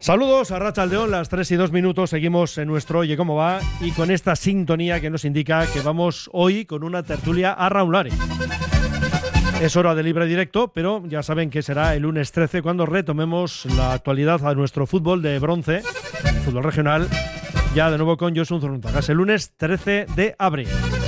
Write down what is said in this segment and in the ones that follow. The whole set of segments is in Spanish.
Saludos a Arratsaldeón, las 3:02. Seguimos en nuestro Oye Cómo Va y con esta sintonía que nos indica que vamos hoy con una tertulia a Raulari. Es hora de libre directo, pero ya saben que será el lunes 13 cuando retomemos la actualidad a nuestro fútbol de bronce, fútbol regional, ya de nuevo con Josun Zoruntagas, el lunes 13 de abril.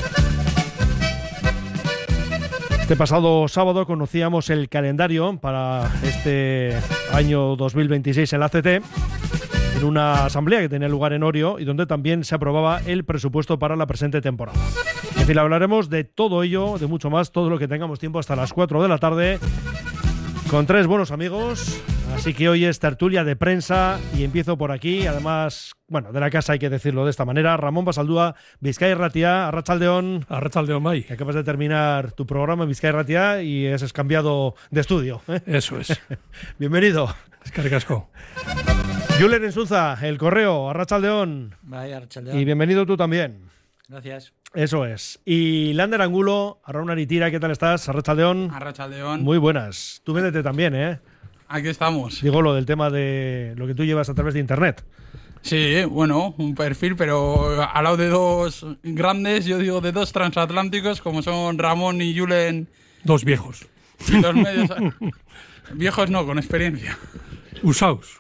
Este pasado sábado conocíamos el calendario para este año 2026 en la ACT, en una asamblea que tenía lugar en Orio y donde también se aprobaba el presupuesto para la presente temporada. En fin, hablaremos de todo ello, de mucho más, todo lo que tengamos tiempo hasta las 4 de la tarde, con tres buenos amigos. Así que hoy es tertulia de prensa y empiezo por aquí. Además, bueno, de la casa hay que decirlo de esta manera. Ramón Basaldúa, Bizkaia Irratia, Arratsaldeón. Arratsaldeón, Mai. Acabas de terminar tu programa en Bizkaia Irratia y has cambiado de estudio, ¿eh? Eso es. Bienvenido. Eskerrik asko. Julen Ensunza, El Correo, Arratsaldeón. Vaya, Arratsaldeón. Y bienvenido tú también. Gracias. Eso es. Y Lander Angulo, Arraun Aritira, ¿qué tal estás? Arratsaldeón. Arratsaldeón. Muy buenas. Tú véndete también, ¿eh? Aquí estamos. Digo lo del tema de lo que tú llevas a través de internet. Sí, bueno, un perfil, pero al lado de dos grandes, yo digo de dos transatlánticos, como son Ramón y Julen. Dos viejos. Y los medios. Viejos no, con experiencia. Usaos.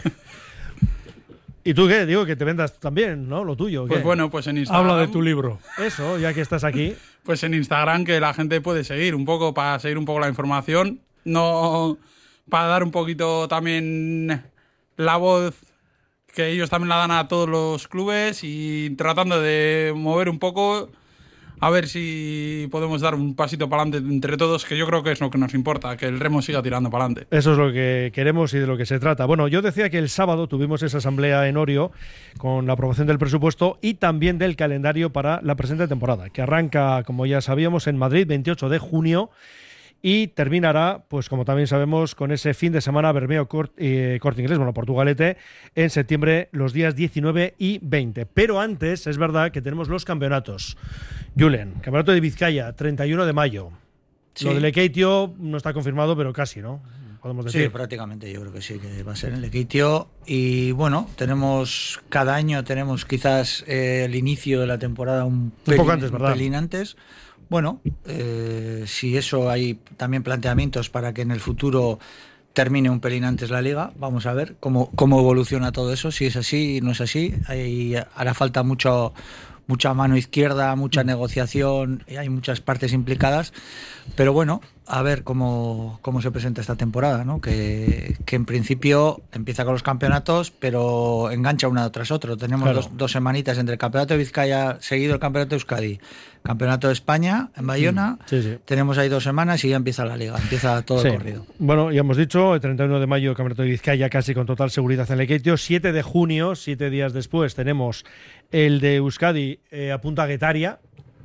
¿Y tú qué? Digo que te vendas también, ¿no? Lo tuyo. ¿Qué? Pues bueno, pues en Instagram. Habla de tu libro. Eso, ya que estás aquí. Pues en Instagram que la gente puede seguir un poco, para seguir un poco la información. No, para dar un poquito también la voz que ellos también la dan a todos los clubes y tratando de mover un poco a ver si podemos dar un pasito para adelante entre todos, que yo creo que es lo que nos importa, que el remo siga tirando para adelante. Eso es lo que queremos y de lo que se trata. Bueno, yo decía que el sábado tuvimos esa asamblea en Orio con la aprobación del presupuesto y también del calendario para la presente temporada, que arranca, como ya sabíamos, en Madrid, 28 de junio, y terminará, pues como también sabemos, con ese fin de semana Bermeo Corte Inglés, bueno, Portugalete, en septiembre, los días 19 y 20. Pero antes, es verdad que tenemos los campeonatos. Julen, campeonato de Vizcaya, 31 de mayo. Sí. Lo del Lekeitio no está confirmado, pero casi, ¿no? Podemos decir. Sí, prácticamente, yo creo que sí, que va a ser en el Lekeitio. Y bueno, cada año tenemos quizás el inicio de la temporada un poco antes, ¿verdad? Pelín antes. Bueno, si eso hay también planteamientos para que en el futuro termine un pelín antes la liga, vamos a ver cómo evoluciona todo eso, si es así, no es así. Hará falta mucha mano izquierda, mucha negociación, y hay muchas partes implicadas, pero bueno, a ver cómo se presenta esta temporada, ¿no? Que en principio empieza con los campeonatos, pero engancha una tras otra. Tenemos claro. dos semanitas entre el campeonato de Vizcaya, seguido el campeonato de Euskadi, campeonato de España en Bayona. Sí. Tenemos ahí 2 semanas y ya empieza la liga, empieza todo el corrido. Bueno, ya hemos dicho, el 31 de mayo el campeonato de Vizcaya casi con total seguridad en Lekeitio. 7 de junio, 7 días después, tenemos el de Euskadi a Punta Guetaria.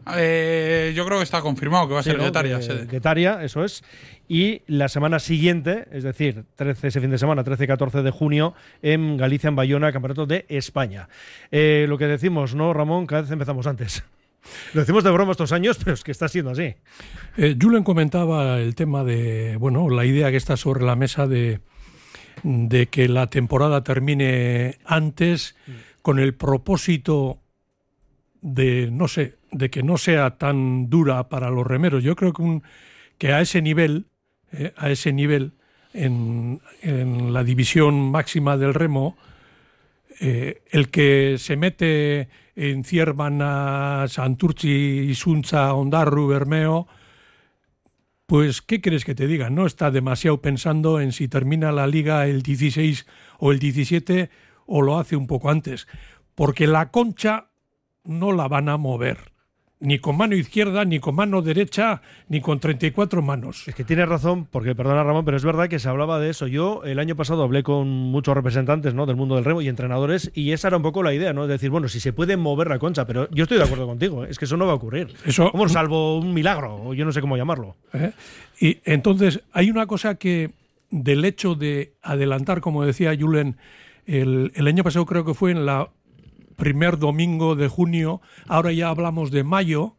Yo creo que está confirmado que va a ser Guetaria. Guetaria, eso es. Y la semana siguiente, es decir, ese fin de semana, 13 y 14 de junio, en Galicia, en Bayona, Campeonato de España. Lo que decimos, ¿no, Ramón? Cada vez empezamos antes. Lo decimos de broma estos años, pero es que está siendo así. Julen comentaba el tema de, bueno, la idea que está sobre la mesa de que la temporada termine antes con el propósito de, no sé, de que no sea tan dura para los remeros. Yo creo que a ese nivel, en la división máxima del remo, el que se mete en Ciervana, Santurtzi, Isunza, Ondarru, Bermeo, pues ¿qué quieres que te diga? No está demasiado pensando en si termina la liga el 16 o el 17 o lo hace un poco antes, porque la concha no la van a mover, ni con mano izquierda, ni con mano derecha, ni con 34 manos. Es que tienes razón, porque perdona Ramón, pero es verdad que se hablaba de eso. Yo el año pasado hablé con muchos representantes, ¿no?, del mundo del remo y entrenadores, y esa era un poco la idea, ¿no? Es decir, bueno, si se puede mover la concha, pero yo estoy de acuerdo contigo, es que eso no va a ocurrir. Eso, como salvo un milagro, o yo no sé cómo llamarlo. Y entonces hay una cosa que, del hecho de adelantar, como decía Julen, el año pasado creo que fue en la primer domingo de junio, ahora ya hablamos de mayo,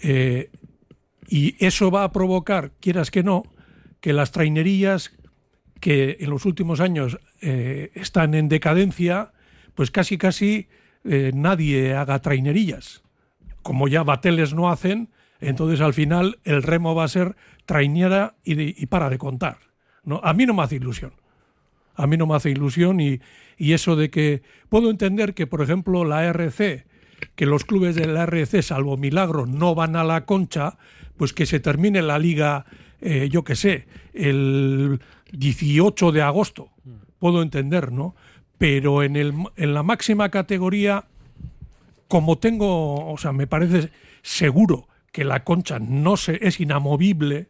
y eso va a provocar, quieras que no, que las trainerías que en los últimos años están en decadencia, pues casi nadie haga trainerillas. Como ya bateles no hacen, entonces al final el remo va a ser trainera y para de contar, ¿no? A mí no me hace ilusión. Y eso de que puedo entender que, por ejemplo, la RC, que los clubes de la RC, salvo milagro, no van a la Concha, pues que se termine la liga, yo qué sé, el 18 de agosto. Puedo entender, ¿no? Pero en la máxima categoría, como me parece seguro que la Concha es inamovible,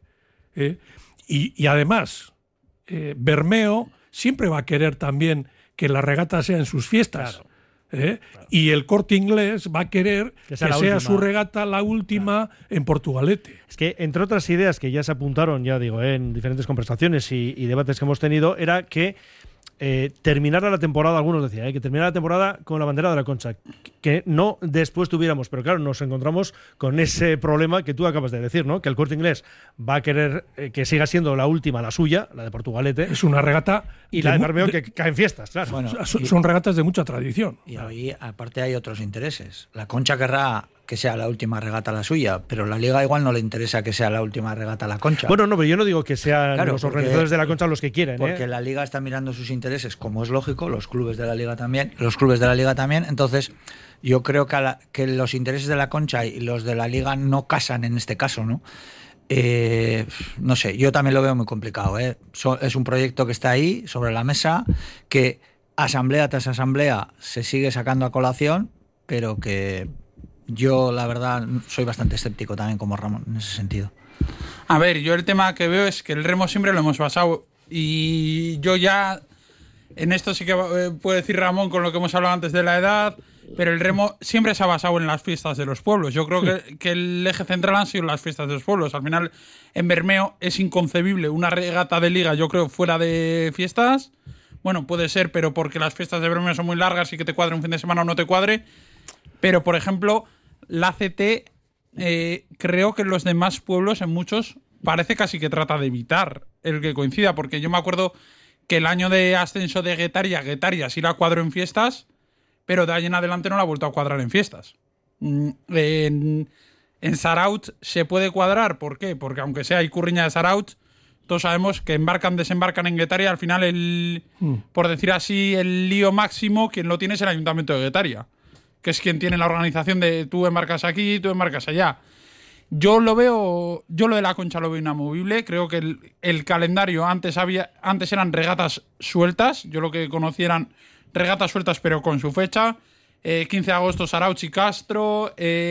y además Bermeo siempre va a querer también que la regata sea en sus fiestas. Claro. Y el Corte Inglés va a querer que sea su regata la última en Portugalete. Es que, entre otras ideas que ya se apuntaron, ya digo, en diferentes conversaciones y debates que hemos tenido, era que terminara la temporada, algunos decían, que terminara la temporada con la bandera de la Concha, que no después tuviéramos, pero claro, nos encontramos con ese problema que tú acabas de decir, ¿no? Que el Corte Inglés va a querer que siga siendo la última, la suya, la de Portugalete. Es una regata. Y la de Bermeo que cae en fiestas, claro. Bueno, son regatas de mucha tradición. Y ahí, aparte, hay otros intereses. La Concha querrá que sea la última regata la suya, pero la Liga igual no le interesa que sea la última regata la Concha. Bueno, no, pero yo no digo que sean los organizadores de la Concha los que quieren. Porque la Liga está mirando sus intereses, como es lógico, los clubes de la Liga también, entonces yo creo que los intereses de la Concha y los de la Liga no casan en este caso, ¿no? No sé, yo también lo veo muy complicado, ¿eh? Es un proyecto que está ahí, sobre la mesa, que asamblea tras asamblea se sigue sacando a colación, pero que yo, la verdad, soy bastante escéptico también como Ramón en ese sentido. A ver, yo el tema que veo es que el remo siempre lo hemos basado, y yo ya en esto sí que puedo decir Ramón con lo que hemos hablado antes de la edad, pero el remo siempre se ha basado en las fiestas de los pueblos. Yo creo que el eje central han sido las fiestas de los pueblos. Al final, en Bermeo es inconcebible una regata de liga, yo creo, fuera de fiestas. Bueno, puede ser, pero porque las fiestas de Bermeo son muy largas y que te cuadre un fin de semana o no te cuadre. Pero, por ejemplo, la CT, creo que en los demás pueblos, en muchos, parece casi que trata de evitar el que coincida, porque yo me acuerdo que el año de ascenso de Guetaria sí la cuadró en fiestas, pero de ahí en adelante no la ha vuelto a cuadrar en fiestas. En Saraut se puede cuadrar, ¿por qué? Porque aunque sea Icurriña de Saraut, todos sabemos que desembarcan en Guetaria, al final por decir así, el lío máximo, quien lo tiene es el Ayuntamiento de Guetaria, que es quien tiene la organización de tú embarcas aquí, tú embarcas allá. Yo lo de la Concha lo veo inamovible. Creo que el calendario antes eran regatas sueltas. Yo lo que conocí eran regatas sueltas, pero con su fecha. 15 de agosto, Saraut y Castro.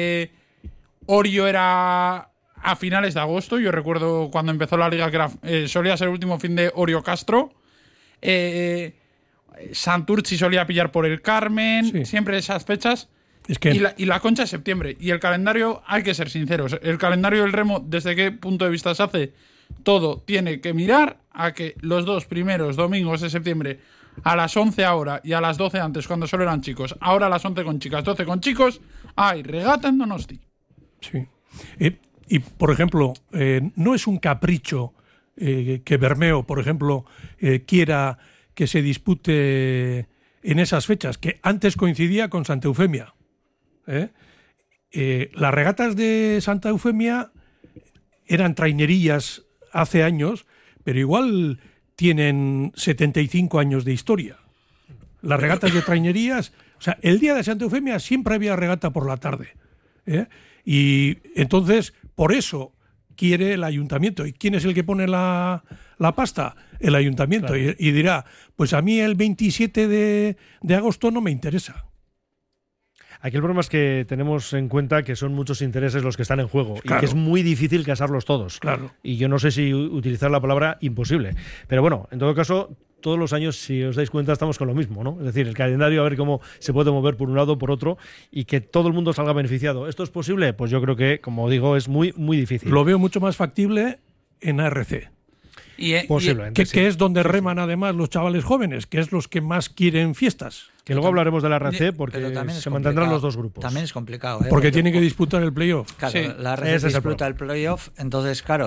Orio era a finales de agosto. Yo recuerdo cuando empezó la liga que solía ser el último fin de Orio-Castro. Santurci solía pillar por el Carmen. Sí. Siempre esas fechas. Es que... y la Concha es septiembre. Y el calendario, hay que ser sinceros, el calendario del remo, ¿desde qué punto de vista se hace? Todo tiene que mirar a que los 2 primeros domingos de septiembre, a las 11 ahora y a las 12 antes, cuando solo eran chicos, ahora a las 11 con chicas, 12 con chicos, hay regata en Donosti. Sí. Y, por ejemplo, no es un capricho que Bermeo, por ejemplo, quiera que se dispute en esas fechas, que antes coincidía con Santa Eufemia. Las regatas de Santa Eufemia eran trainerillas hace años, pero igual tienen 75 años de historia. Las regatas de trainerías, o sea, el día de Santa Eufemia siempre había regata por la tarde. Y entonces, por eso quiere el ayuntamiento. ¿Y quién es el que pone la pasta? El ayuntamiento. Claro. Y dirá, pues a mí el 27 de agosto no me interesa. Aquí el problema es que tenemos en cuenta que son muchos intereses los que están en juego, claro, y que es muy difícil casarlos todos. Claro. Y yo no sé si utilizar la palabra imposible. Pero bueno, en todo caso, todos los años, si os dais cuenta, estamos con lo mismo, ¿no? Es decir, el calendario, a ver cómo se puede mover por un lado o por otro y que todo el mundo salga beneficiado. ¿Esto es posible? Pues yo creo que, como digo, es muy, muy difícil. Lo veo mucho más factible en ARC. Posiblemente, que es donde reman además los chavales jóvenes, que es los que más quieren fiestas. Que luego hablaremos de la RC porque se mantendrán los dos grupos. También es complicado. Porque tienen que disputar el playoff. Claro, sí, la RC disputa el playoff, entonces, claro,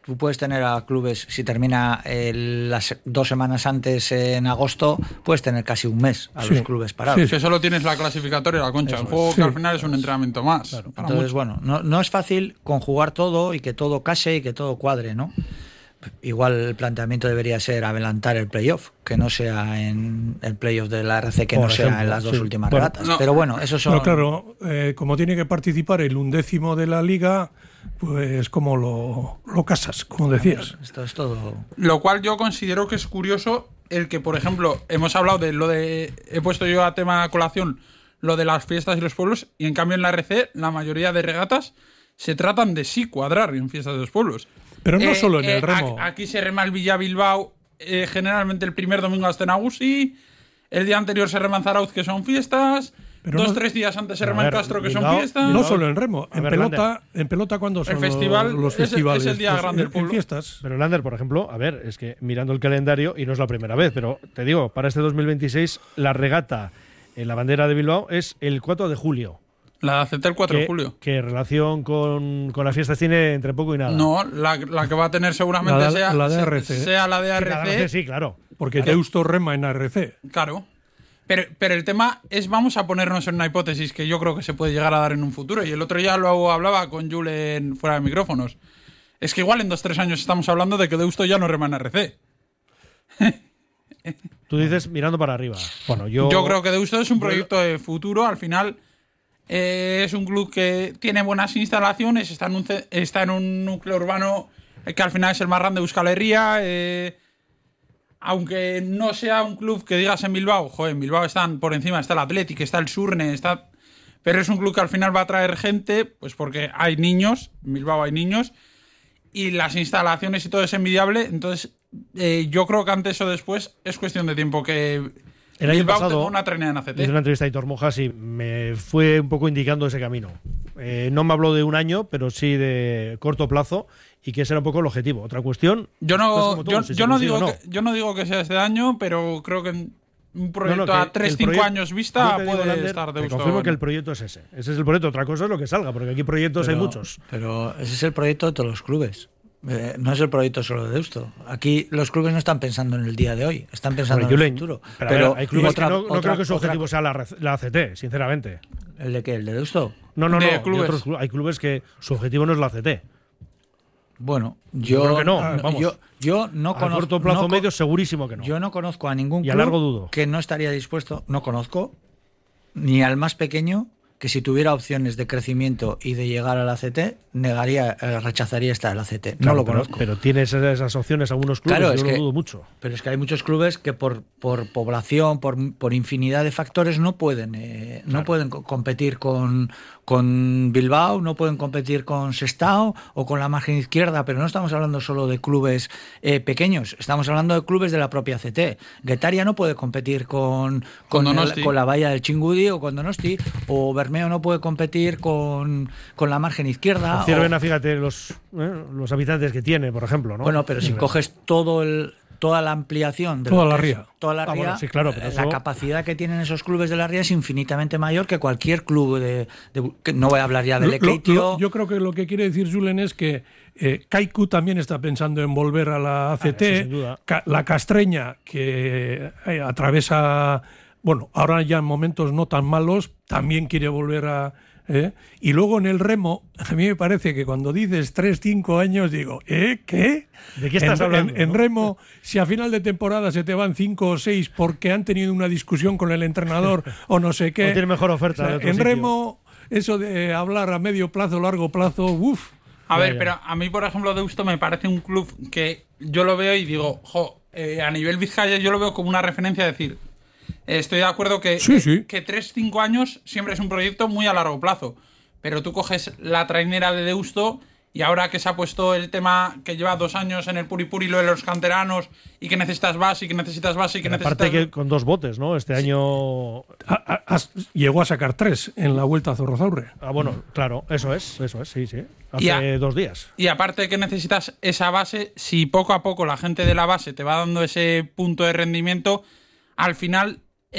tú puedes tener a clubes, si termina las 2 semanas antes en agosto, puedes tener casi un mes a los clubes parados. Sí, que solo tienes la clasificatoria y la concha. El juego que al final es un entrenamiento más. Claro. Entonces, bueno, no es fácil conjugar todo y que todo case y que todo cuadre, ¿no? Igual el planteamiento debería ser adelantar el playoff, que no sea en el playoff de la RC, que no sea en las 2 últimas regatas. Pero bueno, eso son... No, claro, como tiene que participar el 1/10 de la liga, pues como lo casas, como decías. Esto es todo... Lo cual yo considero que es curioso el que, por ejemplo, hemos hablado de lo de... He puesto yo a tema colación lo de las fiestas y los pueblos, y en cambio en la RC la mayoría de regatas se tratan de sí cuadrar en fiestas de los pueblos. Pero no solo en el remo. Aquí se rema el Villa Bilbao, generalmente el primer domingo hasta Nagusi, el día anterior se rema en Zarauz, que son fiestas, pero 2-3 días antes se rema en Castro, que son fiestas. No solo en remo, en pelota cuando son el festival, los festivales. Es el día grande del pueblo. En fiestas. Pero Lander, por ejemplo, a ver, es que mirando el calendario, y no es la primera vez, pero te digo, para este 2026 la regata en la bandera de Bilbao es el 4 de julio. La de ACT el 4 de julio. ¿Qué relación con las fiestas tiene entre poco y nada? No, la que va a tener seguramente sea la de ARC. Sea la de ARC. Sí, claro. Porque Deusto rema en ARC. Claro. Pero el tema es, vamos a ponernos en una hipótesis que yo creo que se puede llegar a dar en un futuro. Y el otro día lo hablaba con Julen fuera de micrófonos. Es que igual en 2-3 años estamos hablando de que Deusto ya no rema en ARC. Tú dices mirando para arriba. Bueno, yo creo que Deusto es un proyecto de futuro. Al final es un club que tiene buenas instalaciones, está en un núcleo urbano que al final es el más grande de Euskal Herria. Aunque no sea un club que digas en Bilbao, en Bilbao están por encima, está el Athletic, está el Surne, pero es un club que al final va a traer gente, pues porque hay niños, en Bilbao hay niños, y las instalaciones y todo es envidiable. Entonces yo creo que antes o después es cuestión de tiempo que el año Bilbao pasado tenga una trinidad en ACT. Hice una entrevista a Hitor Mojas y me fue un poco indicando ese camino. No me habló de un año, pero sí de corto plazo, y que ese era un poco el objetivo. Otra cuestión... Yo no digo que sea este año, pero creo que un proyecto a 3-5 años vista puede Lander, estar de te gusto. confirmo que el proyecto es ese. Ese es el proyecto. Otra cosa es lo que salga, porque aquí proyectos hay muchos. Pero ese es el proyecto de todos los clubes. No es el proyecto solo de Deusto. Aquí los clubes no están pensando en el día de hoy, están pensando en el futuro. Pero hay clubes que no creo que su objetivo sea la ACT, sinceramente. ¿El de qué? ¿El de Deusto? No. Hay clubes que su objetivo no es la ACT. Bueno, yo creo que no. Vamos. Yo no conozco. A corto plazo medio, segurísimo que no. Yo no conozco a ningún club a largo dudo. que no estaría dispuesto. No conozco ni al más pequeño que si tuviera opciones de crecimiento y de llegar al ACT, rechazaría estar al ACT. Claro, no lo conozco. Pero tienes esas opciones algunos clubes, claro, yo lo dudo mucho. Pero es que hay muchos clubes que por población, por infinidad de factores, no pueden competir con Bilbao, no pueden competir con Sestao o con la margen izquierda, pero no estamos hablando solo de clubes pequeños, estamos hablando de clubes de la propia ACT. Guetaria no puede competir con la valla del Chingudi o con Donosti, o Bermeo no puede competir con la margen izquierda. Ciervena, fíjate los habitantes que tiene, por ejemplo, ¿no? Bueno, pero si coges toda la ampliación de toda la ría, bueno, sí, claro, pero la capacidad que tienen esos clubes de la ría es infinitamente mayor que cualquier club que no voy a hablar ya del Ekeitio. Yo creo que lo que quiere decir Julen es que Kaiku también está pensando en volver a la ACT. Sí, sin duda. La Castreña, que atraviesa, bueno, ahora ya en momentos no tan malos, también quiere volver a... Y luego en el remo, a mí me parece que cuando dices 3-5 años, digo, ¿qué? ¿De qué estás hablando? En remo, si a final de temporada se te van 5 o 6 porque han tenido una discusión con el entrenador o no sé qué. O tiene mejor oferta. O sea, en remo, eso de hablar a medio plazo, largo plazo, uff. A ver, pero a mí, por ejemplo, Deusto me parece un club que yo lo veo y digo, a nivel Vizcaya yo lo veo como una referencia a decir... Estoy de acuerdo que 3-5 años siempre es un proyecto muy a largo plazo. Pero tú coges la trainera de Deusto y ahora que se ha puesto el tema que lleva 2 años en el Puripuri, lo de los canteranos, y que necesitas base, y que necesitas base, y que necesitas... Aparte que con 2 botes, ¿no? Este año... Llegó a sacar 3 en la Vuelta a Zorrozaurre. Bueno, claro, eso es, sí. Hace 2 días. Y aparte que necesitas esa base, si poco a poco la gente de la base te va dando ese punto de rendimiento, al final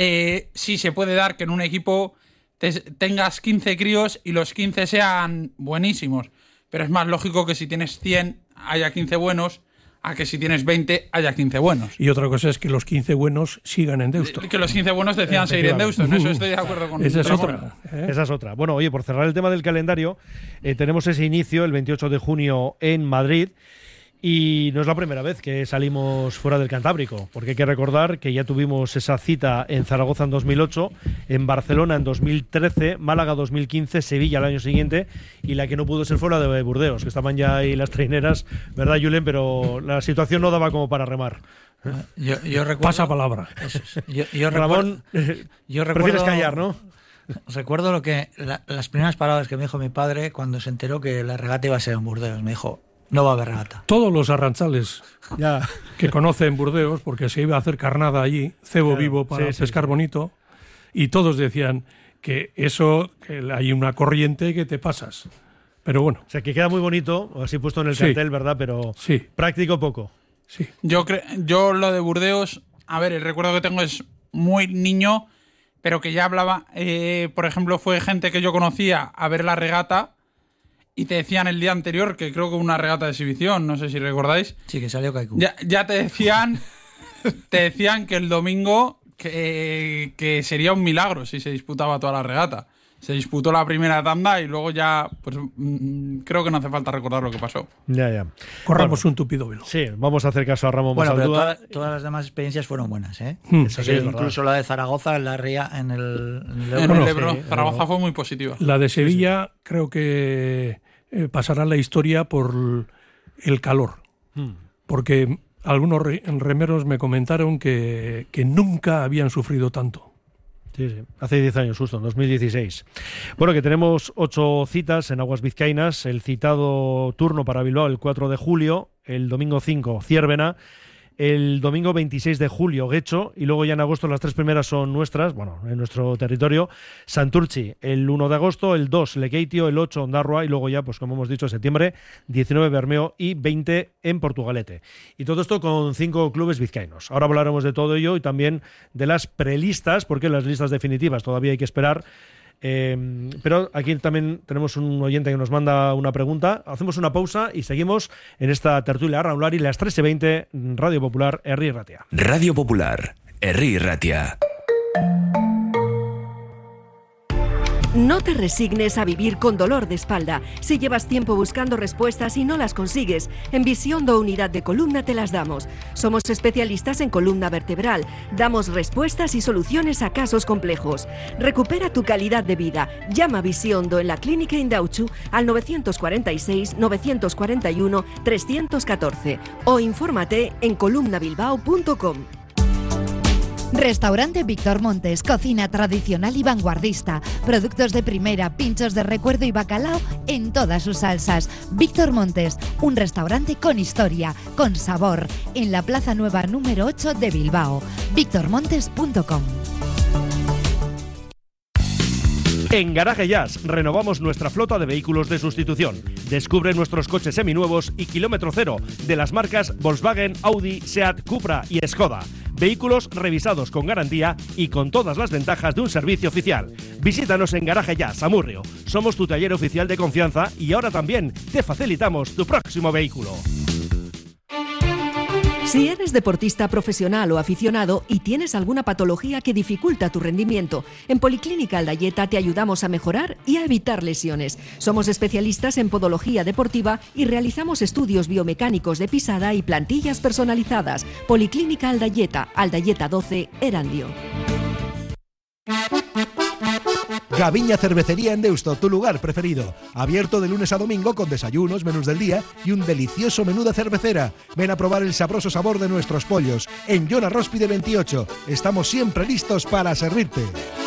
sí se puede dar que en un equipo tengas 15 críos y los 15 sean buenísimos. pero es más lógico que si tienes 100 haya 15 buenos, a que si tienes 20 haya 15 buenos. Y otra cosa es que los 15 buenos sigan en Deusto. Que los 15 buenos decían seguir en Deusto, en eso estoy de acuerdo con Esa es Ramón. otra. Esa es otra. Bueno, oye, por cerrar el tema del calendario, tenemos ese inicio el 28 de junio en Madrid. Y no es la primera vez que salimos fuera del Cantábrico, porque hay que recordar que ya tuvimos esa cita en Zaragoza en 2008, en Barcelona en 2013, Málaga 2015, Sevilla el año siguiente, y la que no pudo ser fue la de Burdeos, que estaban ya ahí las traineras, ¿verdad, Julen? Pero la situación no daba como para remar. Yo recuerdo, Pasa palabra. Eso es. Yo Ramón, prefieres callar, ¿no? Recuerdo las primeras palabras que me dijo mi padre cuando se enteró que la regata iba a ser en Burdeos. Me dijo: no va a haber regata. Todos los arranchales Ya. que conocen Burdeos, porque se iba a hacer carnada allí, cebo Claro, vivo para sí, pescar bonito, y todos decían que hay una corriente que te pasas. Pero bueno, O sea, que queda muy bonito, así puesto en el Sí. cartel, ¿verdad? Pero sí, práctico poco. sí. Yo lo de Burdeos, a ver, el recuerdo que tengo es muy niño, pero que ya hablaba, por ejemplo, fue gente que yo conocía a ver la regata y te decían el día anterior, que creo que una regata de exhibición, no sé si recordáis, Sí, que salió Kaiku. ya te decían que el domingo que sería un milagro si se disputaba toda la regata. Se disputó la primera tanda y luego ya, pues creo que no hace falta recordar lo que pasó. Ya, ya. Corramos un tupido velo. Sí, vamos a hacer caso a Ramón Bueno, pero Masaldúa. todas las demás experiencias fueron buenas, ¿eh? Eso sí, es verdad. Incluso la de Zaragoza en la ría, en el En Ebro. el Ebro, sí, Zaragoza Ebro. fue muy positiva. La de Sevilla creo que pasará la historia por el calor. Porque algunos remeros me comentaron que nunca habían sufrido tanto. Sí, sí. Hace 10 años, justo, en 2016. Bueno, que tenemos 8 citas en aguas vizcaínas. El citado turno para Bilbao el 4 de julio, el domingo 5, Ciérvena, el domingo 26 de julio, Guecho, y luego ya en agosto las 3 primeras son nuestras, bueno, en nuestro territorio, Santurchi, el 1 de agosto, el 2, Lekeitio, el 8, Ondarroa, y luego ya, pues como hemos dicho, en septiembre, 19, Bermeo y 20 en Portugalete. Y todo esto con 5 clubes vizcaínos. Ahora hablaremos de todo ello y también de las prelistas, porque las listas definitivas todavía hay que esperar. Pero aquí también tenemos un oyente que nos manda una pregunta. Hacemos una pausa y seguimos en esta tertulia Arraunlari, las 3:20, Radio Popular, Herri Ratia. Radio Popular, Herri Ratia. No te resignes a vivir con dolor de espalda. Si llevas tiempo buscando respuestas y no las consigues, en Visiondo Unidad de Columna te las damos. Somos especialistas en columna vertebral. Damos respuestas y soluciones a casos complejos. Recupera tu calidad de vida. Llama a Visiondo en la Clínica Indauchu al 946-941-314 o infórmate en columnabilbao.com. Restaurante Víctor Montes, cocina tradicional y vanguardista, productos de primera, pinchos de recuerdo y bacalao en todas sus salsas. Víctor Montes, un restaurante con historia, con sabor, en la Plaza Nueva número 8 de Bilbao. victormontes.com. En Garaje Jazz renovamos nuestra flota de vehículos de sustitución. Descubre nuestros coches seminuevos y kilómetro cero de las marcas Volkswagen, Audi, Seat, Cupra y Skoda. Vehículos revisados con garantía y con todas las ventajas de un servicio oficial. Visítanos en Garaje Jazz, Amurrio. Somos tu taller oficial de confianza y ahora también te facilitamos tu próximo vehículo. Si eres deportista profesional o aficionado y tienes alguna patología que dificulta tu rendimiento, en Policlínica Aldayeta te ayudamos a mejorar y a evitar lesiones. Somos especialistas en podología deportiva y realizamos estudios biomecánicos de pisada y plantillas personalizadas. Policlínica Aldayeta, Aldayeta 12, Erandio. Gaviña Cervecería en Deusto, tu lugar preferido. Abierto de lunes a domingo con desayunos, menús del día y un delicioso menú de cervecera. Ven a probar el sabroso sabor de nuestros pollos. En Joan Arróspide 28. Estamos siempre listos para servirte.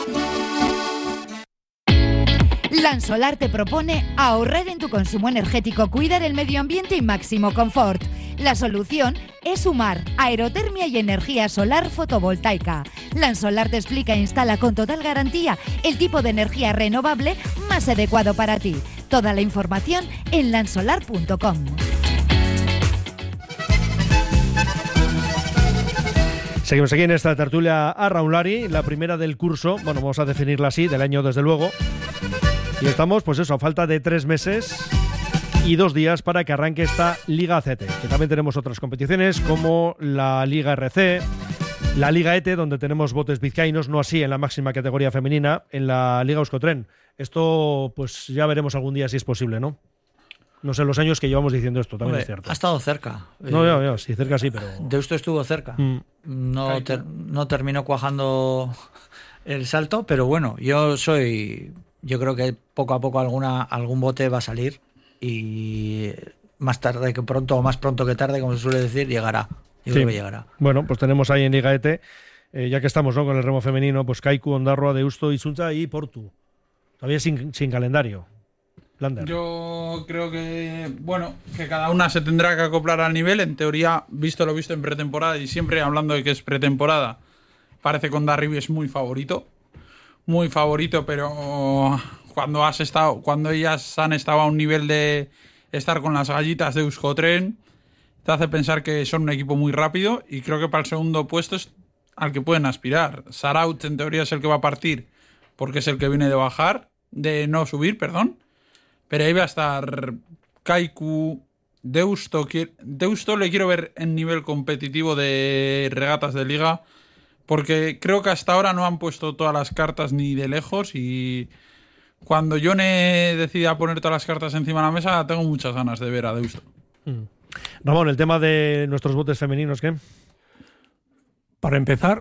Lansolar te propone ahorrar en tu consumo energético, cuidar el medio ambiente y máximo confort. La solución es sumar aerotermia y energía solar fotovoltaica. Lansolar te explica e instala con total garantía el tipo de energía renovable más adecuado para ti. Toda la información en lansolar.com. Seguimos aquí en esta tertulia Arraunlari, la primera del curso, bueno, vamos a definirla así, del año desde luego. Y estamos, pues eso, a falta de 3 meses. y 2 días para que arranque esta Liga ACT, que también tenemos otras competiciones como la Liga RC, la Liga ET, donde tenemos botes vizcaínos, no así en la máxima categoría femenina, en la Liga Euskotren. Esto pues ya veremos algún día si es posible, ¿no? No sé los años que llevamos diciendo esto, también Hombre, es cierto. Ha estado cerca. No, sí, cerca sí, pero... Deusto estuvo cerca. No terminó cuajando el salto, pero bueno, yo creo que poco a poco algún bote va a salir y más tarde que pronto, o más pronto que tarde, como se suele decir, llegará. Yo creo que llegará. Bueno, pues tenemos ahí en Liga ET, ya que estamos, ¿no?, con el remo femenino, pues Kaiku, Ondarroa, Deusto, Isunza y Portu. Todavía sin calendario. Lander. Yo creo que, bueno, que cada una se tendrá que acoplar al nivel. En teoría, visto lo visto en pretemporada, y siempre hablando de que es pretemporada, parece que Ondarribi es muy favorito, pero cuando ellas han estado a un nivel de estar con las gallitas de Euskotren, te hace pensar que son un equipo muy rápido, y creo que para el segundo puesto es al que pueden aspirar. Saraut en teoría es el que va a partir porque es el que viene de no subir, perdón. Pero ahí va a estar Kaiku, Deusto. Deusto le quiero ver en nivel competitivo de regatas de liga, porque creo que hasta ahora no han puesto todas las cartas ni de lejos, y cuando Yone decida poner todas las cartas encima de la mesa, tengo muchas ganas de ver a Deusto. Ramón, el tema de nuestros botes femeninos, ¿qué? Para empezar,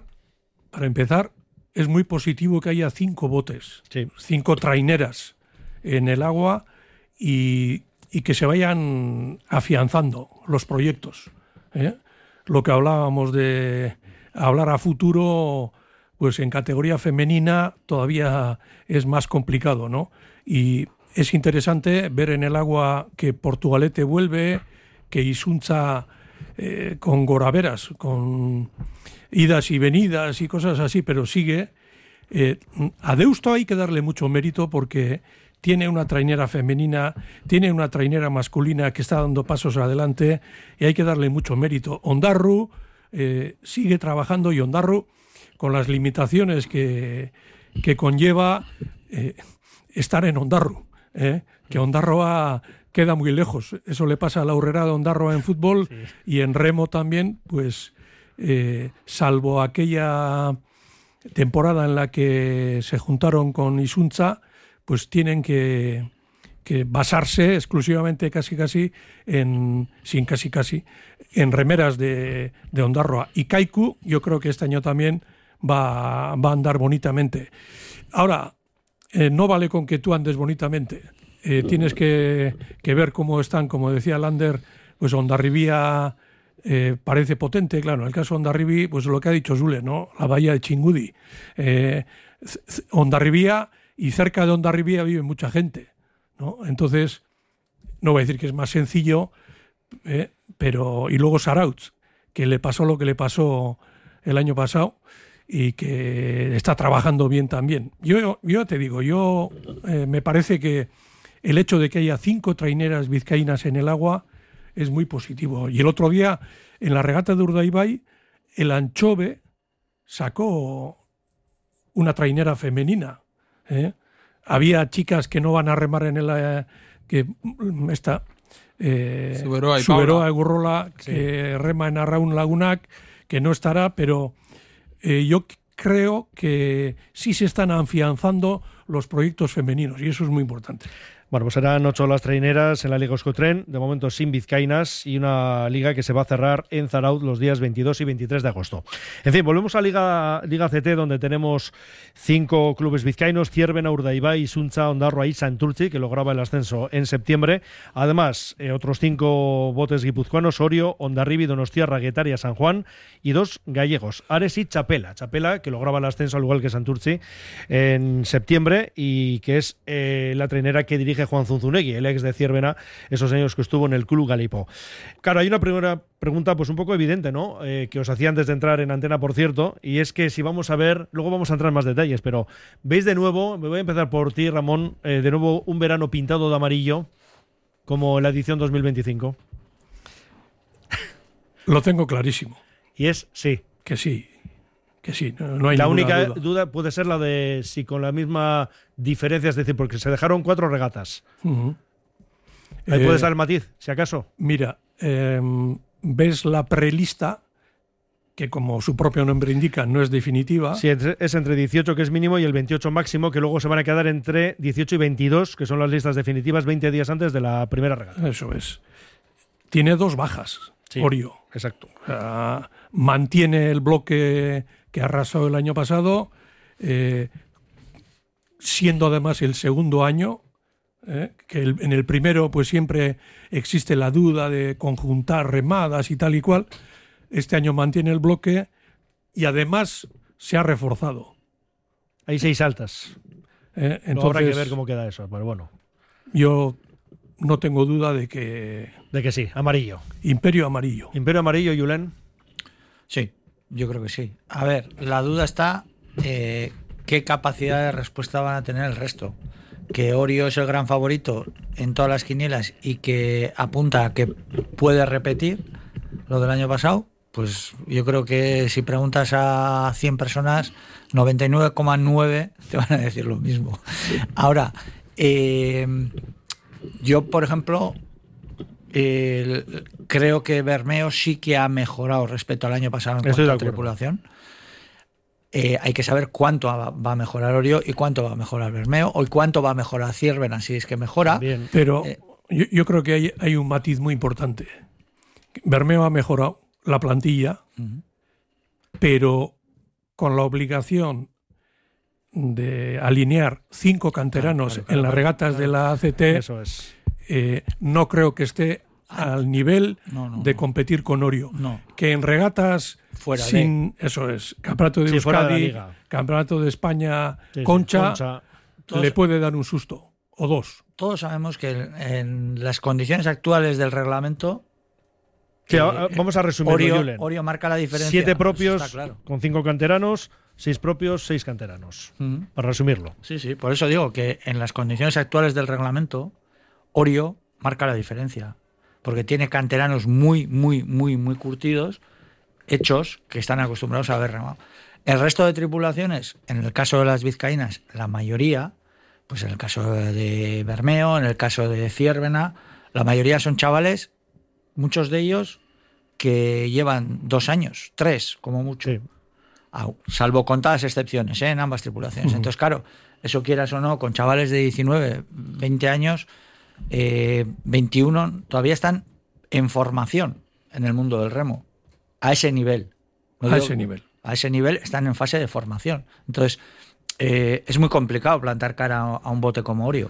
es muy positivo que haya 5 botes, 5 traineras en el agua, y que se vayan afianzando los proyectos, ¿eh? Lo que hablábamos de hablar a futuro, pues en categoría femenina todavía es más complicado, ¿no? Y es interesante ver en el agua que Portugalete vuelve, que Isunza con Goraveras, con idas y venidas y cosas así, pero sigue. A Deusto hay que darle mucho mérito porque tiene una trainera femenina, tiene una trainera masculina que está dando pasos adelante, y hay que darle mucho mérito. Ondarru sigue trabajando, y Ondarru, con las limitaciones que conlleva estar en Ondarru, que Ondarroa queda muy lejos. Eso le pasa a la Aurrera de Ondarroa en fútbol, y en remo también, pues salvo aquella temporada en la que se juntaron con Isunza, pues tienen que basarse exclusivamente casi en remeras de Ondarroa. Y Kaiku, yo creo que este año también va a andar bonitamente. Ahora, no vale con que tú andes bonitamente. Tienes que ver cómo están, como decía Lander, pues Ondarribía parece potente, claro. En el caso de Ondarribi, pues lo que ha dicho Zule, ¿no? La bahía de Chingudi. Ondarribía, y cerca de Ondarribía vive mucha gente, ¿no? Entonces, no voy a decir que es más sencillo, pero... Y luego Saraut, que le pasó lo que le pasó el año pasado, y que está trabajando bien también. Yo te digo, me parece que el hecho de que haya 5 traineras vizcaínas en el agua es muy positivo. Y el otro día, en la regata de Urdaibai, el Anchove sacó una trainera femenina. Había chicas que no van a remar en el... Suberoa Egurrola, que rema en Arraun Lagunac, que no estará, pero yo creo que sí se están afianzando los proyectos femeninos, y eso es muy importante. Bueno, pues serán 8 las traineras en la Liga Euskotren, de momento sin vizcaínas, y una liga que se va a cerrar en Zarautz los días 22 y 23 de agosto. En fin, volvemos a Liga CT, donde tenemos 5 clubes vizcaínos: Zierbena, Urdaibai, Isunza, Ondarroa y Santurtzi, que lograba el ascenso en septiembre. Además, otros 5 botes guipuzcoanos: Orio, Ondarribi, Donostiarra, Guetaria, San Juan, y 2 gallegos, Ares y Chapela, que lograba el ascenso al igual que Santurtzi en septiembre, y que es la trainera que dirige Juan Zunzunegui, el ex de Zierbena, esos años que estuvo en el Club Galipo. Claro, hay una primera pregunta pues un poco evidente, ¿no? Que os hacía antes de entrar en antena, por cierto, y es que si vamos a ver, luego vamos a entrar en más detalles, pero ¿veis de nuevo, me voy a empezar por ti, Ramón, de nuevo un verano pintado de amarillo como la edición 2025? Lo tengo clarísimo. Y es sí. Que sí. No hay la ninguna única duda puede ser la de si con la misma diferencia, es decir, porque se dejaron 4 regatas. Uh-huh. Ahí puede estar el matiz, si acaso. Mira, ves la prelista, que como su propio nombre indica, no es definitiva. Sí, es entre 18, que es mínimo, y el 28 máximo, que luego se van a quedar entre 18 y 22, que son las listas definitivas 20 días antes de la primera regata. Eso es. Tiene 2 bajas, Sí, Orio. exacto. O sea, mantiene el bloque que arrasó el año pasado, siendo además el segundo año, que en el primero pues siempre existe la duda de conjuntar remadas y tal y cual. Este año mantiene el bloque y además se ha reforzado. Hay 6 altas. Entonces, Habrá que ver cómo queda eso, pero bueno. Yo no tengo duda de que... De que sí, amarillo. Imperio amarillo. Imperio amarillo, Julen. Sí, yo creo que sí. A ver, la duda está qué capacidad de respuesta van a tener el resto. Que Orio es el gran favorito en todas las quinielas y que apunta a que puede repetir lo del año pasado, pues yo creo que si preguntas a 100 personas, 99,9 te van a decir lo mismo. Ahora, yo, por ejemplo, creo que Bermeo sí que ha mejorado respecto al año pasado en cuanto a tripulación. Hay que saber cuánto va a mejorar Orio y cuánto va a mejorar Bermeo, o cuánto va a mejorar Ciervena, si es que mejora. Bien. Pero yo creo que hay un matiz muy importante. Bermeo ha mejorado la plantilla, pero con la obligación de alinear 5 canteranos en las regatas de la ACT, Eso es. no creo que esté al nivel de competir con Orio. No. Que en regatas Fuera eso es, Campeonato de Sí, fuera de la Euskadi, liga. Campeonato de España, Sí, sí, Concha, Todos- le puede dar un susto, o 2. Todos sabemos que en las condiciones actuales del reglamento Sí, vamos a resumirlo, Julen. Orio marca la diferencia. 7 Eso propios está claro. con 5 canteranos, 6 propios, 6 canteranos. Para resumirlo. Sí, sí, por eso digo que en las condiciones actuales del reglamento, Orio marca la diferencia. Porque tiene canteranos muy curtidos, hechos, que están acostumbrados a haber remado. El resto de tripulaciones, en el caso de las vizcaínas, la mayoría, pues en el caso de Bermeo, en el caso de Ciervena, la mayoría son chavales, muchos de ellos que llevan 2 años, 3 como mucho. Sí. Salvo contadas excepciones en ambas tripulaciones. Entonces, claro, eso quieras o no, con chavales de 19, 20 años, 21, todavía están en formación en el mundo del remo. A ese nivel. A ese nivel están en fase de formación. Entonces, es muy complicado plantar cara a un bote como Orio.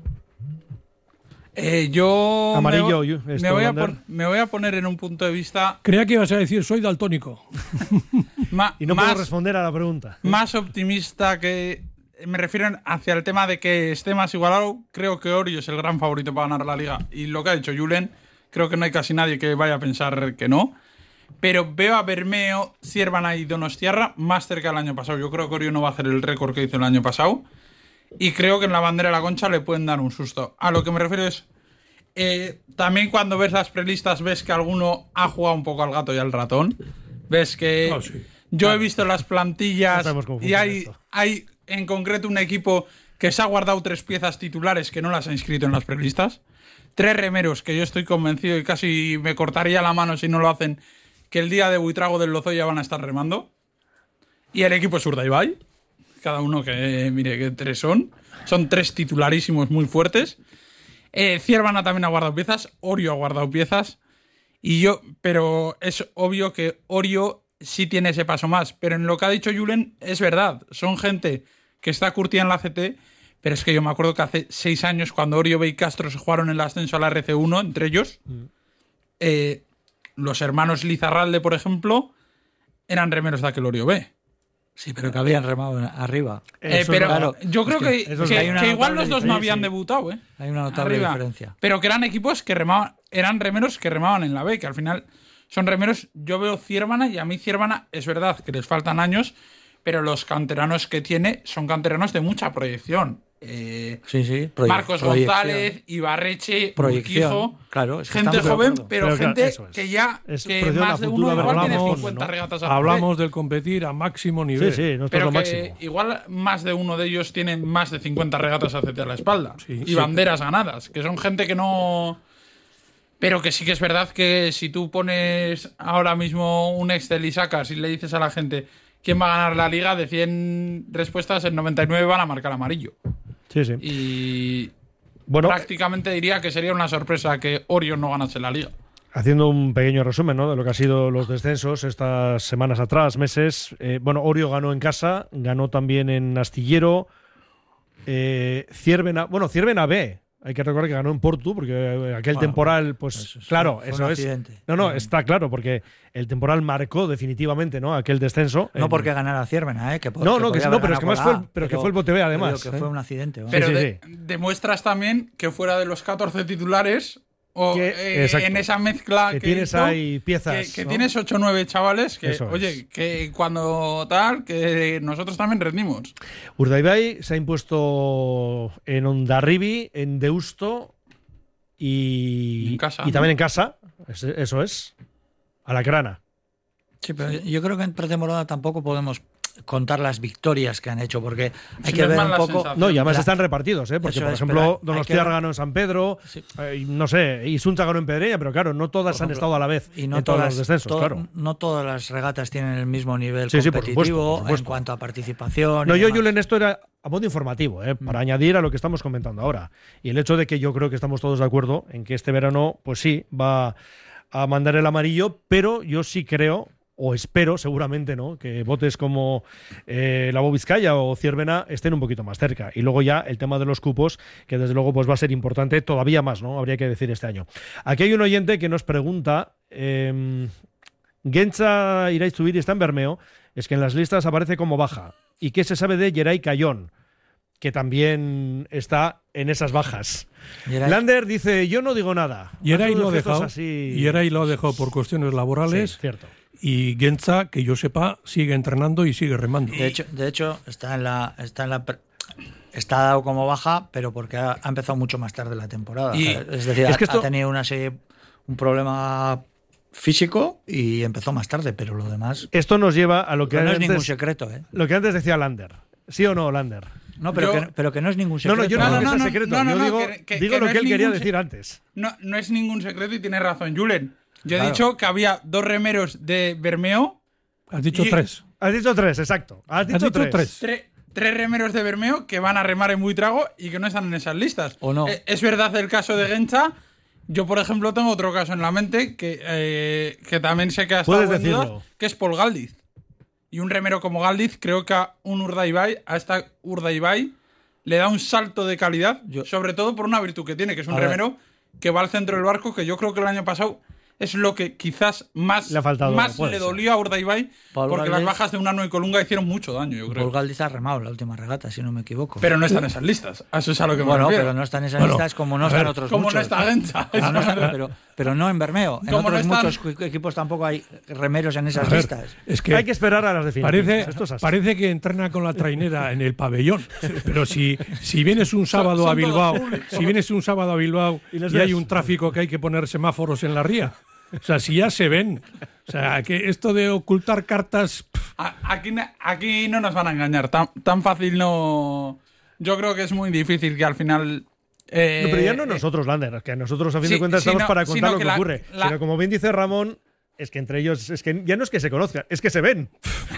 Yo Amarillo, me voy a poner en un punto de vista Creía que ibas a decir, soy daltónico. Y no puedo responder a la pregunta. Más optimista, que me refiero hacia el tema de que esté más igualado. Creo que Orio es el gran favorito para ganar la liga. Y lo que ha dicho Julen, creo que no hay casi nadie que vaya a pensar que no. Pero veo a Bermeo, Ciervena y Donostiarra más cerca del año pasado. Yo creo que Orio no va a hacer el récord que hizo el año pasado. Y creo que en la bandera de la Concha le pueden dar un susto. A lo que me refiero es... también cuando ves las prelistas ves que alguno ha jugado un poco al gato y al ratón. Ves que... Yo he visto las plantillas y hay en concreto un equipo que se ha guardado 3 piezas titulares que no las ha inscrito en las prelistas. 3 remeros que yo estoy convencido y casi me cortaría la mano si no lo hacen, que el día de Buitrago del Lozoya van a estar remando. Y el equipo es Urdaibai. Cada uno que mire que 3 son. Son 3 titularísimos muy fuertes. Ciervena también ha guardado piezas. Orio ha guardado piezas. Pero es obvio que Orio sí tiene ese paso más. Pero en lo que ha dicho Julen es verdad. Son gente que está curtida en la CT. Pero es que yo me acuerdo que hace 6 años, cuando Orio B y Castro se jugaron el ascenso a la RC1, entre ellos, los hermanos Lizarralde, por ejemplo, eran remeros de aquel Orio B. Sí, pero que habían remado arriba. Pero claro, yo creo que igual los dos no habían debutado. Hay una notable diferencia. Pero que eran equipos que remaban, eran remeros que remaban en la B, que al final son remeros. Yo veo Ciervena y a mí Ciervena es verdad que les faltan años, pero los canteranos que tiene son canteranos de mucha proyección. Marcos González, Ibarreche, Urquijo, claro, es que gente joven, pero gente claro, que ya que proyección a más de futuro, uno igual tiene hablamos, 50 regatas a Hablamos del competir a máximo nivel. Sí, no es pero lo que máximo. igual más de uno de ellos tiene más de 50 regatas a CT a la espalda y sí. banderas ganadas, que son gente que no... Pero que sí que es verdad que si tú pones ahora mismo un Excel y sacas y le dices a la gente quién va a ganar la liga, de 100 respuestas, en 99 van a marcar amarillo. Sí. Y Bueno, prácticamente diría que sería una sorpresa que Orion no ganase la liga. haciendo un pequeño resumen, ¿no?, de lo que ha sido los descensos estas semanas atrás, meses. Orio ganó en casa, ganó también en Astillero. Ciervena B. Hay que recordar que ganó en Portu, porque aquel temporal, pues claro, fue eso un es. accidente. No, está claro, porque el temporal marcó definitivamente, ¿no?, aquel descenso. No porque ganara Ciervena, que pero que fue el Bote B, además. Que fue un accidente. ¿no? Pero sí. Demuestras también que fuera de los 14 titulares, exacto, en esa mezcla que que tienes hizo, ahí piezas, que ¿no? tienes 8 o 9 chavales que, Eso es. oye, que cuando tal, que nosotros también rendimos. Urdaibai se ha impuesto en Hondarribi, en Deusto y En casa, y ¿no? también en casa. Eso es. A la Crana. Sí, pero yo creo que en pretemporada tampoco podemos contar las victorias que han hecho, porque hay Si que no es ver mal un la poco. sensación. No, y además La- están repartidos, ¿eh? Porque, Eso por es, ejemplo, pero hay Donostia que- ganó en San Pedro, Sí. no sé, y Suncha ganó en Pedreña, pero claro, no todas Por han ejemplo, estado a la vez y no en todos todas, los descensos, claro. no todas las regatas tienen el mismo nivel Sí, sí, por competitivo supuesto, por supuesto. en cuanto a participación. No, y yo, demás. Julen, esto era a modo informativo, para añadir a lo que estamos comentando ahora. Y el hecho de que yo creo que estamos todos de acuerdo en que este verano, pues sí, va a mandar el amarillo, pero yo sí creo, o espero seguramente, ¿no?, que botes como Lago Vizcaya o Ciervena estén un poquito más cerca. Y luego ya el tema de los cupos, que desde luego pues va a ser importante todavía más, ¿no?, habría que decir este año. Aquí hay un oyente que nos pregunta, Gentza Iraizubiri está en Bermeo, es que en las listas aparece como baja. ¿Y qué se sabe de Geray Cayón, que también está en esas bajas? Geray- Lander dice, yo no digo nada. Yeray Hace lo ha gestos dejado. así- Yeray lo ha dejado por cuestiones laborales. Sí, cierto. Y Gentza, que yo sepa, sigue entrenando y sigue remando. De hecho está dado como baja, pero porque ha empezado mucho más tarde la temporada. Y- es decir, es que esto- ha tenido un problema físico y empezó más tarde, pero lo demás Esto nos lleva a lo que, no es ningún antes, secreto, ¿eh? lo que antes decía Lander. ¿Sí o no, Lander? No, pero, Yo- pero que no es ningún No, secreto. no, yo no, No, digo que no, sea no, secreto. no, no, yo no, digo, que digo lo no que es él quería ningún decir antes. No es ningún secreto y tienes razón, Julen. Yo he Claro. dicho que había 2 remeros de Bermeo, Has dicho Y- 3. Has dicho 3, exacto. Has dicho 3. 3 remeros de Bermeo que van a remar en Buitrago y que no están en esas listas. ¿O no? Es verdad el caso de Gentza. Yo, por ejemplo, tengo otro caso en la mente que también sé que ha estado Puedes en dudas, decirlo. que es Paul Galdiz. Y un remero como Galdiz, creo que a esta Urdaibai le da un salto de calidad, sobre todo por una virtud que tiene, que es un A ver. remero que va al centro del barco, que yo creo que el año pasado es lo que quizás más Le ha faltado, más puede le ser. dolió a Urdaibai, Paul porque Galdiz- las bajas de Unano y Colunga hicieron mucho daño, yo creo. Paul Galdiz ha remado la última regata, si no me equivoco. Pero no están en esas listas. A eso es a lo que me bueno, refiero. pero no están en esas Bueno, listas como no a están ver, otros Como muchos. no está Gentza. Ah, no, pero no en Bermeo. En Como no otros están- muchos equipos tampoco hay remeros en esas A ver, listas. es que Hay que esperar a las definitivas. parece, Esto es así. parece que entrena con la trainera en el pabellón. Pero si vienes un sábado son a Bilbao, todos públicos. si vienes un sábado a Bilbao Y les y hay ves. un tráfico que hay que poner semáforos en la ría. O sea, si ya se ven. O sea, que esto de ocultar cartas. Aquí no nos van a engañar. Tan fácil no. Yo creo que es muy difícil que al final. No, pero ya no nosotros, Lander, que nosotros a fin de sí, cuentas estamos sino- para contar sino lo que que la- ocurre. la- Sino como bien dice Ramón, es que entre ellos, es que ya no es que se conozcan, es que se ven.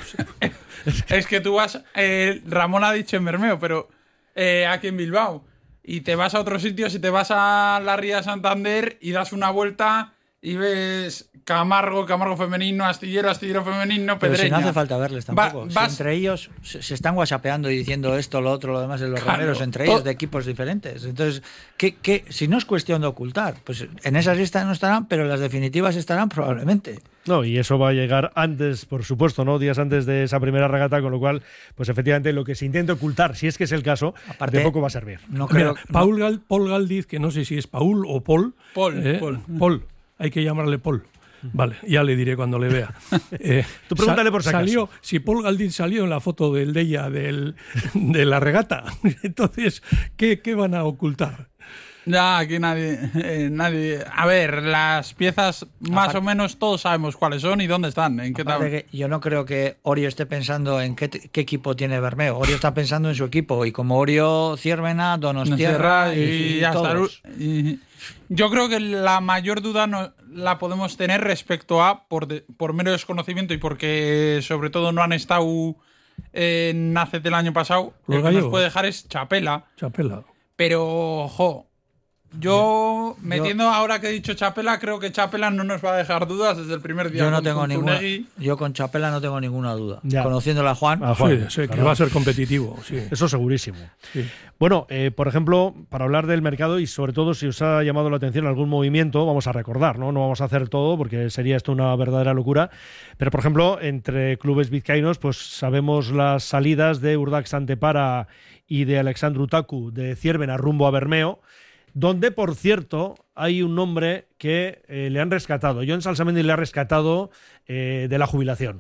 Es que tú vas. Ramón ha dicho en Bermeo, pero aquí en Bilbao. Y te vas a otros sitios y te vas a la Ría Santander y das una vuelta y ves Camargo femenino, Astillero femenino, Pero Pedreña. si no hace falta verles tampoco. Si vas- entre ellos se están whatsappeando y diciendo esto, lo otro, lo demás en los Claro. remeros, entre ellos de equipos diferentes. Entonces, si no es cuestión de ocultar, pues en esas listas no estarán, pero en las definitivas estarán probablemente. No, y eso va a llegar antes, por supuesto, ¿no? Días antes de esa primera regata, con lo cual, pues efectivamente lo que se intenta ocultar, si es que es el caso, Aparte, de poco va a servir. No Mira, creo. Paul Galdiz, que no sé si es Paul o Paul. Paul. Paul. Hay que llamarle Paul. Vale, ya le diré cuando le vea. Tú pregúntale por si acaso. Si Paul Galdín salió en la foto del Deia de la regata, entonces, ¿qué van a ocultar? Ya, aquí nadie... A ver, las piezas más o menos todos sabemos cuáles son y dónde están. En qué yo no creo que Orio esté pensando en qué equipo tiene Bermeo. Orio está pensando en su equipo. Y como Orio, Ciervena, Donostierra y todos. Yo creo que la mayor duda no la podemos tener respecto a, por mero desconocimiento y porque sobre todo no han estado en ACT el año pasado, lo que nos puede dejar es Chapela. Pero, ojo... Yo, metiendo ahora que he dicho Chapela, creo que Chapela no nos va a dejar dudas desde el primer día. Yo no tengo ninguna. Yo con Chapela no tengo ninguna duda. Ya. Conociéndola a Juan. Sí, que va a ser competitivo. Sí. Eso segurísimo. Sí. Bueno, por ejemplo, para hablar del mercado y sobre todo si os ha llamado la atención algún movimiento, vamos a recordar, ¿no? No vamos a hacer todo porque sería esto una verdadera locura. Pero, por ejemplo, entre clubes vizcaínos, pues sabemos las salidas de Urdax Antepara y de Alexandru Tacu de Ciervena rumbo a Bermeo, donde, por cierto, hay un nombre que le han rescatado. John Salsamendi le ha rescatado de la jubilación.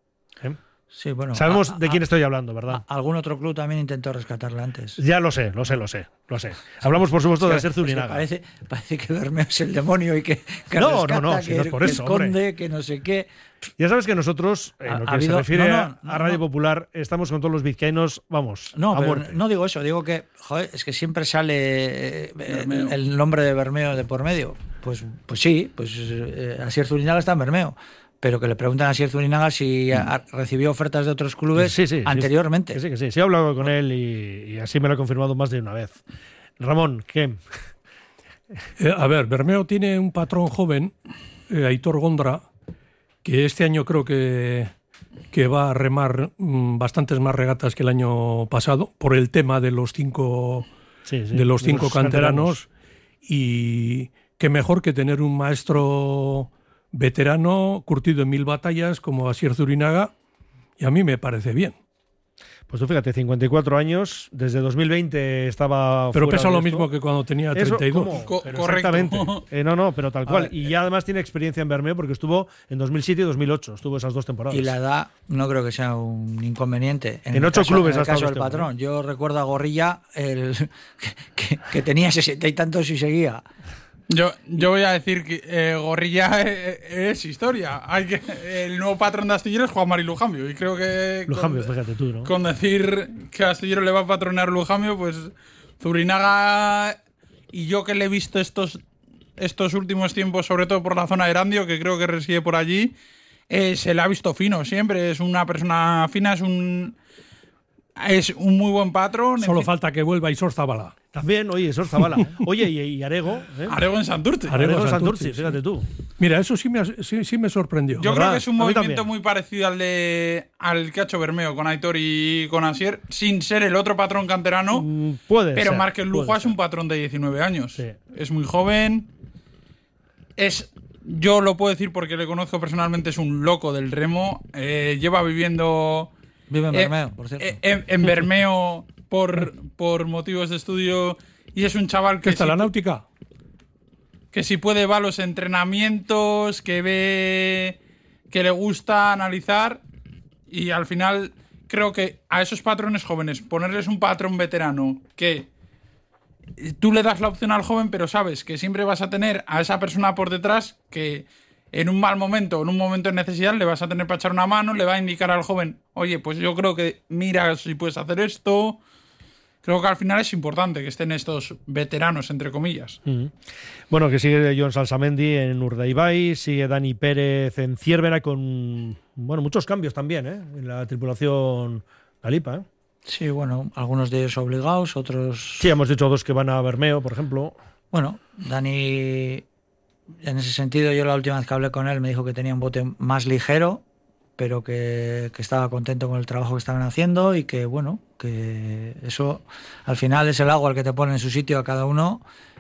Sí, bueno, sabemos de quién estoy hablando, ¿verdad? Algún otro club también intentó rescatarle antes. Ya lo sé. Hablamos, por supuesto, de Asier Zurinaga. Parece que Bermeo es el demonio y que no, rescata, si no es por eso, esconde, hombre. Que no sé qué. Ya sabes que nosotros, en lo que se refiere a Radio Popular, estamos con todos los vizcaínos, vamos, a muerte. No digo eso, digo que, joder, es que siempre sale el nombre de Bermeo de por medio. Pues sí, Asier Zurinaga está en Bermeo. Pero que le preguntan a Asier Zurinaga si recibió ofertas de otros clubes anteriormente. Sí. Sí, he hablado con él y así me lo ha confirmado más de una vez. Ramón, ¿qué? A ver, Bermeo tiene un patrón joven, Aitor Gondra, que este año creo que va a remar bastantes más regatas que el año pasado por el tema de los cinco canteranos. Y qué mejor que tener un maestro veterano, curtido en 1000 batallas como Asier Zurinaga, y a mí me parece bien. Pues tú fíjate, 54 años, desde 2020 estaba pero fuera pesa de lo esto. mismo que cuando tenía 32. Exactamente. No, pero tal cual. Y ya además tiene experiencia en Bermeo porque estuvo en 2007 y 2008, estuvo esas 2 temporadas. Y la edad no creo que sea un inconveniente. En 8 clubes en el ha caso estado del patrón. Yo recuerdo a Gorrilla que tenía 60 y tantos y seguía. Yo voy a decir que Gorrilla es historia. El nuevo patrón de Astillero es Juan Mari Lujambio. Y creo que. Lujambio, fíjate tú, ¿no? Con decir que a Astillero le va a patronar Lujambio, pues Zurinaga. Y yo que le he visto estos últimos tiempos, sobre todo por la zona de Erandio, que creo que reside por allí, se le ha visto fino siempre. Es una persona fina, es un muy buen patrón. Solo falta que vuelva Isor Zabala. También, oye, Isor Zabala. Oye, y Arego. Arego en Santurce. Arego en Santurce, fíjate tú. Mira, eso sí me sorprendió. Yo creo que es un movimiento muy parecido al que ha hecho Bermeo con Aitor y con Asier, sin ser el otro patrón canterano. Pero Márquez Lujo es un patrón de 19 años. Sí. Es muy joven. Yo lo puedo decir porque le conozco personalmente, es un loco del remo. Lleva viviendo... Vive en Bermeo, por cierto. En Bermeo por motivos de estudio. Y es un chaval que... ¿Está la náutica? Que si puede va a los entrenamientos, que ve... que le gusta analizar. Y al final creo que a esos patrones jóvenes, ponerles un patrón veterano que... Tú le das la opción al joven, pero sabes que siempre vas a tener a esa persona por detrás que... En un mal momento, en un momento de necesidad, le vas a tener para echar una mano, le va a indicar al joven, oye, pues yo creo que mira si puedes hacer esto. Creo que al final es importante que estén estos veteranos, entre comillas. Bueno, que sigue John Salsamendi en Urdaibai, sigue Dani Pérez en Ciervena con muchos cambios también en la tripulación Galipa. Sí, bueno, algunos de ellos obligados, otros... Sí, hemos dicho 2 que van a Bermeo, por ejemplo. Bueno, Dani... En ese sentido, yo la última vez que hablé con él me dijo que tenía un bote más ligero, pero que estaba contento con el trabajo que estaban haciendo y que, bueno, que eso al final es el agua el que te pone en su sitio a cada uno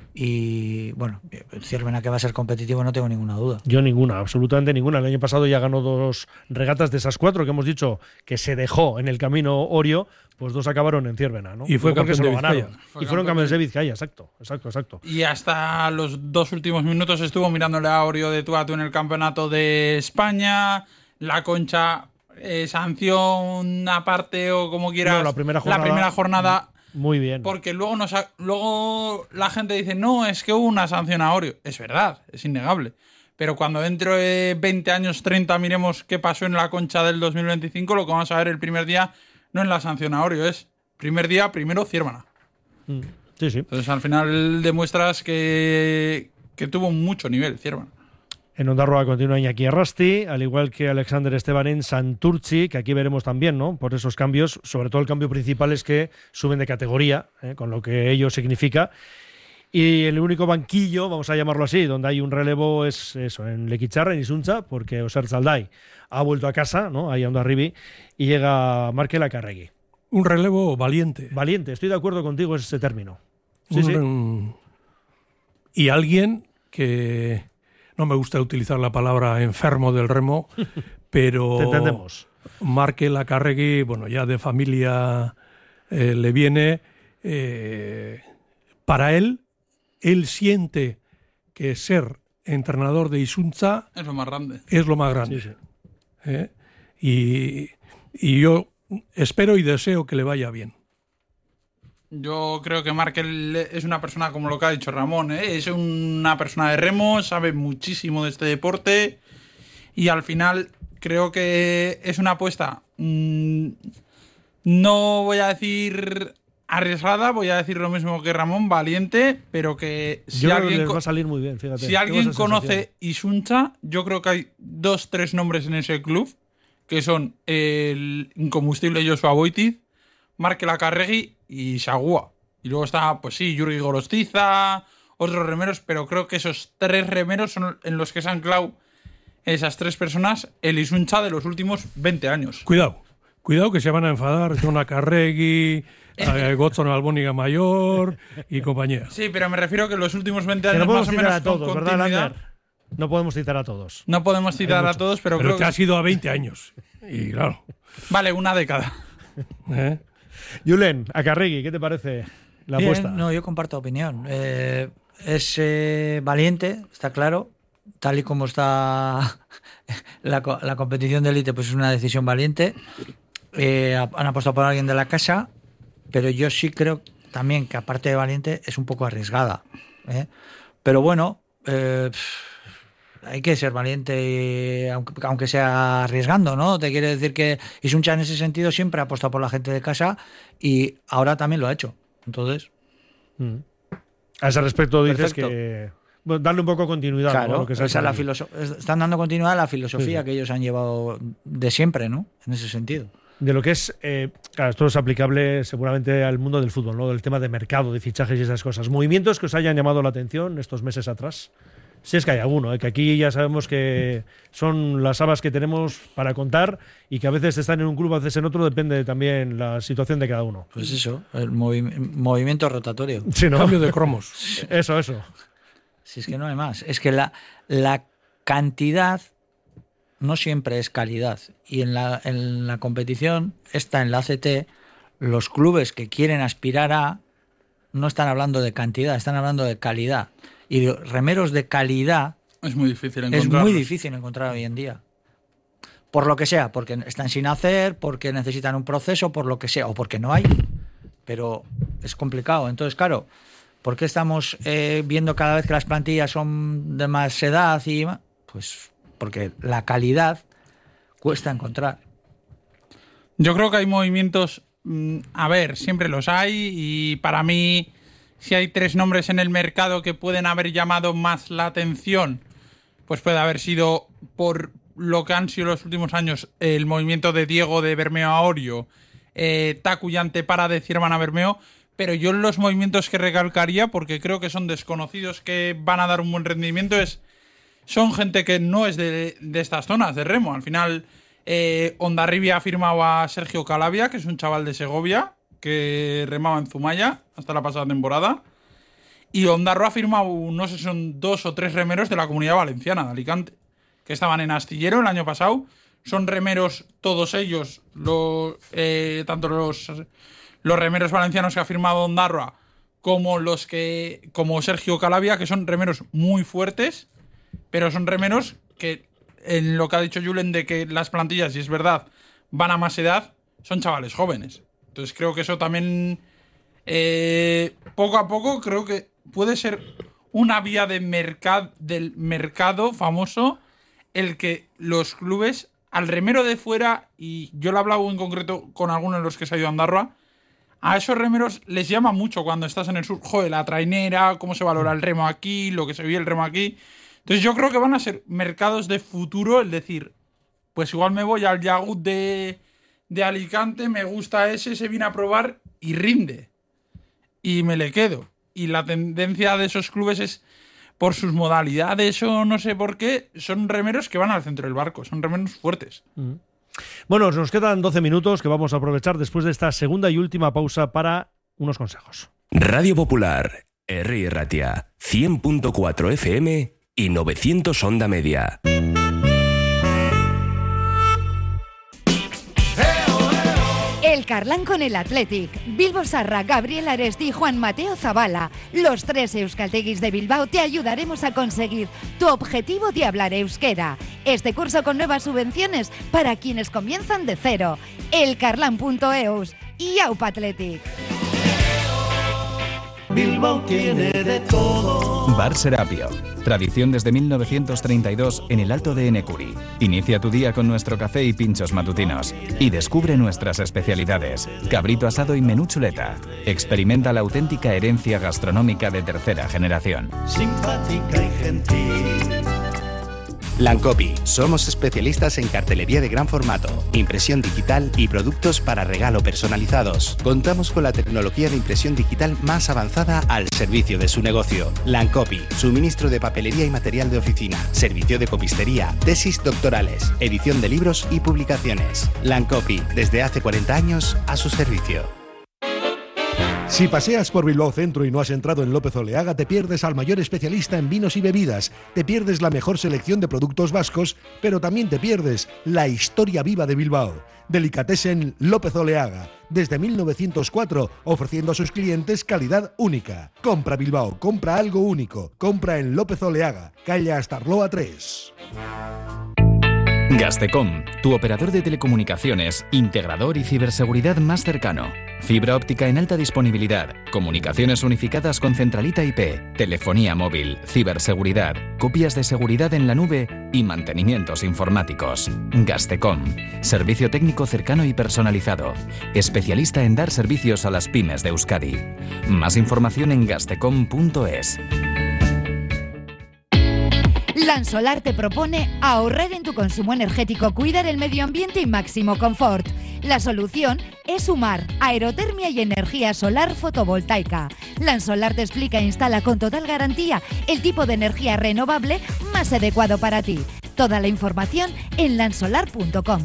Y bueno, Ciervena que va a ser competitivo no tengo ninguna duda. Yo ninguna, absolutamente ninguna. El año pasado ya ganó 2 regatas de esas 4 que hemos dicho que se dejó en el camino Orio, pues 2 acabaron en Ciervena, ¿no? Y fue porque campeón se de lo ganaron. Vizcaya. Y fueron campeones de Vizcaya, exacto. Y hasta los 2 últimos minutos estuvo mirándole a Orio de tú a tú en el campeonato de España. La Concha, sanción aparte o como quieras. No, la primera jornada. Muy bien. Porque luego la gente dice, no, es que hubo una sanción a Orio. Es verdad, es innegable. Pero cuando dentro de 20 años, 30, miremos qué pasó en la Concha del 2025, lo que vamos a ver el primer día no es la sanción a Orio, es primer día, primero Ciervena. Sí, sí. Entonces al final demuestras que tuvo mucho nivel Ciervena. En Ondarroa continúa Iñaki Arrasti, al igual que Alexander Esteban en Santurtzi, que aquí veremos también, ¿no? Por esos cambios, sobre todo el cambio principal es que suben de categoría, con lo que ello significa. Y el único banquillo, vamos a llamarlo así, donde hay un relevo es eso, en Lequicharra, en Isunza, porque Oser Zalday ha vuelto a casa, ¿no? Ahí a Ondarribi, y llega Markel Acarregui. Un relevo valiente. Valiente, estoy de acuerdo contigo en ese término. Sí, sí. Y alguien que... No me gusta utilizar la palabra enfermo del remo, pero Te entendemos. Markel Acarregui, bueno, ya de familia le viene. Para él siente que ser entrenador de Isunza es lo más grande. Es lo más grande. Sí, sí. Y yo espero y deseo que le vaya bien. Yo creo que Markel es una persona, como lo que ha dicho Ramón, es una persona de remo, sabe muchísimo de este deporte y al final creo que es una apuesta, no voy a decir arriesgada, voy a decir lo mismo que Ramón, valiente, pero que si yo alguien les va a salir muy bien, fíjate. Si alguien conoce Isunza, yo creo que hay 2-3 nombres en ese club, que son el incombustible Joshua Boitiz, Markel Acarregui y Sagua. Y luego está, pues sí, Jurgi Gorostiza, otros remeros, pero creo que esos 3 remeros son en los que se han clavado esas 3 personas el Isunza de los últimos 20 años. Cuidado que se van a enfadar John Acarregui, Godson Albóniga Mayor y compañía. Sí, pero me refiero que en los últimos 20 años no podemos más o citar menos a todos, con ¿verdad, continuidad. Lander? No podemos citar a todos. No podemos citar a todos, pero creo te has ido a 20 años. Y claro. Vale, una década. Julen, Acarregui, ¿qué te parece la Bien, apuesta? No, yo comparto opinión. Es valiente, está claro. Tal y como está la competición de élite, pues es una decisión valiente. Han apostado por alguien de la casa, pero yo sí creo también que aparte de valiente es un poco arriesgada. Pero bueno, hay que ser valiente aunque sea arriesgando, ¿no? Te quiere decir que Isunza en ese sentido siempre ha apostado por la gente de casa y ahora también lo ha hecho. Entonces... A ese respecto dices Perfecto. que... Bueno, darle un poco de continuidad. Claro, ¿no? Lo que esa es están dando continuidad a la filosofía que ellos han llevado de siempre, ¿no? En ese sentido. De lo que es, claro, esto es aplicable seguramente al mundo del fútbol, ¿no? Del tema de mercado, de fichajes y esas cosas. ¿Movimientos que os hayan llamado la atención estos meses atrás? Si es que hay alguno, que aquí ya sabemos que son las habas que tenemos para contar y que a veces están en un club, a veces en otro, depende también la situación de cada uno. Pues eso, el movimiento rotatorio. Sí, ¿no? Cambio de cromos. Eso. Si es que no hay más. Es que la cantidad no siempre es calidad. Y en la competición, en la ACT, los clubes que quieren aspirar no están hablando de cantidad, están hablando de calidad. Y remeros de calidad es muy difícil encontrar hoy en día. Por lo que sea, porque están sin hacer, porque necesitan un proceso, por lo que sea, o porque no hay. Pero es complicado. Entonces, claro, ¿por qué estamos viendo cada vez que las plantillas son de más edad? Pues porque la calidad cuesta encontrar. Yo creo que hay movimientos, a ver, siempre los hay, y para mí, si hay 3 nombres en el mercado que pueden haber llamado más la atención, pues puede haber sido, por lo que han sido los últimos años, el movimiento de Diego de Bermeo a Orio, Taku y Antepara de Ciervena a Bermeo, pero yo los movimientos que recalcaría, porque creo que son desconocidos que van a dar un buen rendimiento, son gente que no es de estas zonas de remo. Al final, Ondarribi ha firmado a Sergio Calavia, que es un chaval de Segovia, que remaba en Zumaya hasta la pasada temporada. Y Ondarroa ha firmado, no sé si son 2 o 3 remeros de la Comunidad Valenciana, de Alicante, que estaban en Astillero el año pasado. Son remeros, todos ellos, tanto los remeros valencianos que ha firmado Ondarroa como Sergio Calavia, que son remeros muy fuertes, pero son remeros que, en lo que ha dicho Julen de que las plantillas, si es verdad, van a más edad, son chavales jóvenes. Entonces creo que eso también, poco a poco, creo que puede ser una vía del mercado famoso, el que los clubes, al remero de fuera, y yo lo he hablado en concreto con algunos de los que se ha ido a Ondarroa, a esos remeros les llama mucho cuando estás en el sur, joder, la trainera, cómo se valora el remo aquí, lo que se vive el remo aquí. Entonces yo creo que van a ser mercados de futuro, el decir, pues igual me voy al Yagut de Alicante, me gusta ese, se viene a probar y rinde. Y me le quedo. Y la tendencia de esos clubes es, por sus modalidades o no sé por qué, son remeros que van al centro del barco, son remeros fuertes. Bueno, nos quedan 12 minutos que vamos a aprovechar después de esta segunda y última pausa para unos consejos. Radio Popular, Herri Ratia, 100.4 FM y 900 onda media. El Carlán con el Athletic, Bilbo Sarra, Gabriel Aresti y Juan Mateo Zabala, los 3 euskalteguis de Bilbao, te ayudaremos a conseguir tu objetivo de hablar euskera. Este curso con nuevas subvenciones para quienes comienzan de cero. Elcarlán.eus y Aupa Athletic. Bilbao tiene de todo. Bar Serapio. Tradición desde 1932 en el Alto de Enecuri. Inicia tu día con nuestro café y pinchos matutinos. Y descubre nuestras especialidades. Cabrito asado y menú chuleta. Experimenta la auténtica herencia gastronómica de tercera generación. Simpática y gentil. Lancopi. Somos especialistas en cartelería de gran formato, impresión digital y productos para regalo personalizados. Contamos con la tecnología de impresión digital más avanzada al servicio de su negocio. Lancopi. Suministro de papelería y material de oficina. Servicio de copistería. Tesis doctorales. Edición de libros y publicaciones. Lancopi. Desde hace 40 años a su servicio. Si paseas por Bilbao Centro y no has entrado en López Oleaga, te pierdes al mayor especialista en vinos y bebidas, te pierdes la mejor selección de productos vascos, pero también te pierdes la historia viva de Bilbao. Delicatessen López Oleaga, desde 1904, ofreciendo a sus clientes calidad única. Compra Bilbao, compra algo único, compra en López Oleaga, calle Astarloa 3. Gastecom, tu operador de telecomunicaciones, integrador y ciberseguridad más cercano. Fibra óptica en alta disponibilidad, comunicaciones unificadas con centralita IP, telefonía móvil, ciberseguridad, copias de seguridad en la nube y mantenimientos informáticos. Gastecom, servicio técnico cercano y personalizado, especialista en dar servicios a las pymes de Euskadi. Más información en gastecom.es. Lansolar te propone ahorrar en tu consumo energético, cuidar el medio ambiente y máximo confort. La solución es sumar aerotermia y energía solar fotovoltaica. Lansolar te explica e instala con total garantía el tipo de energía renovable más adecuado para ti. Toda la información en lansolar.com.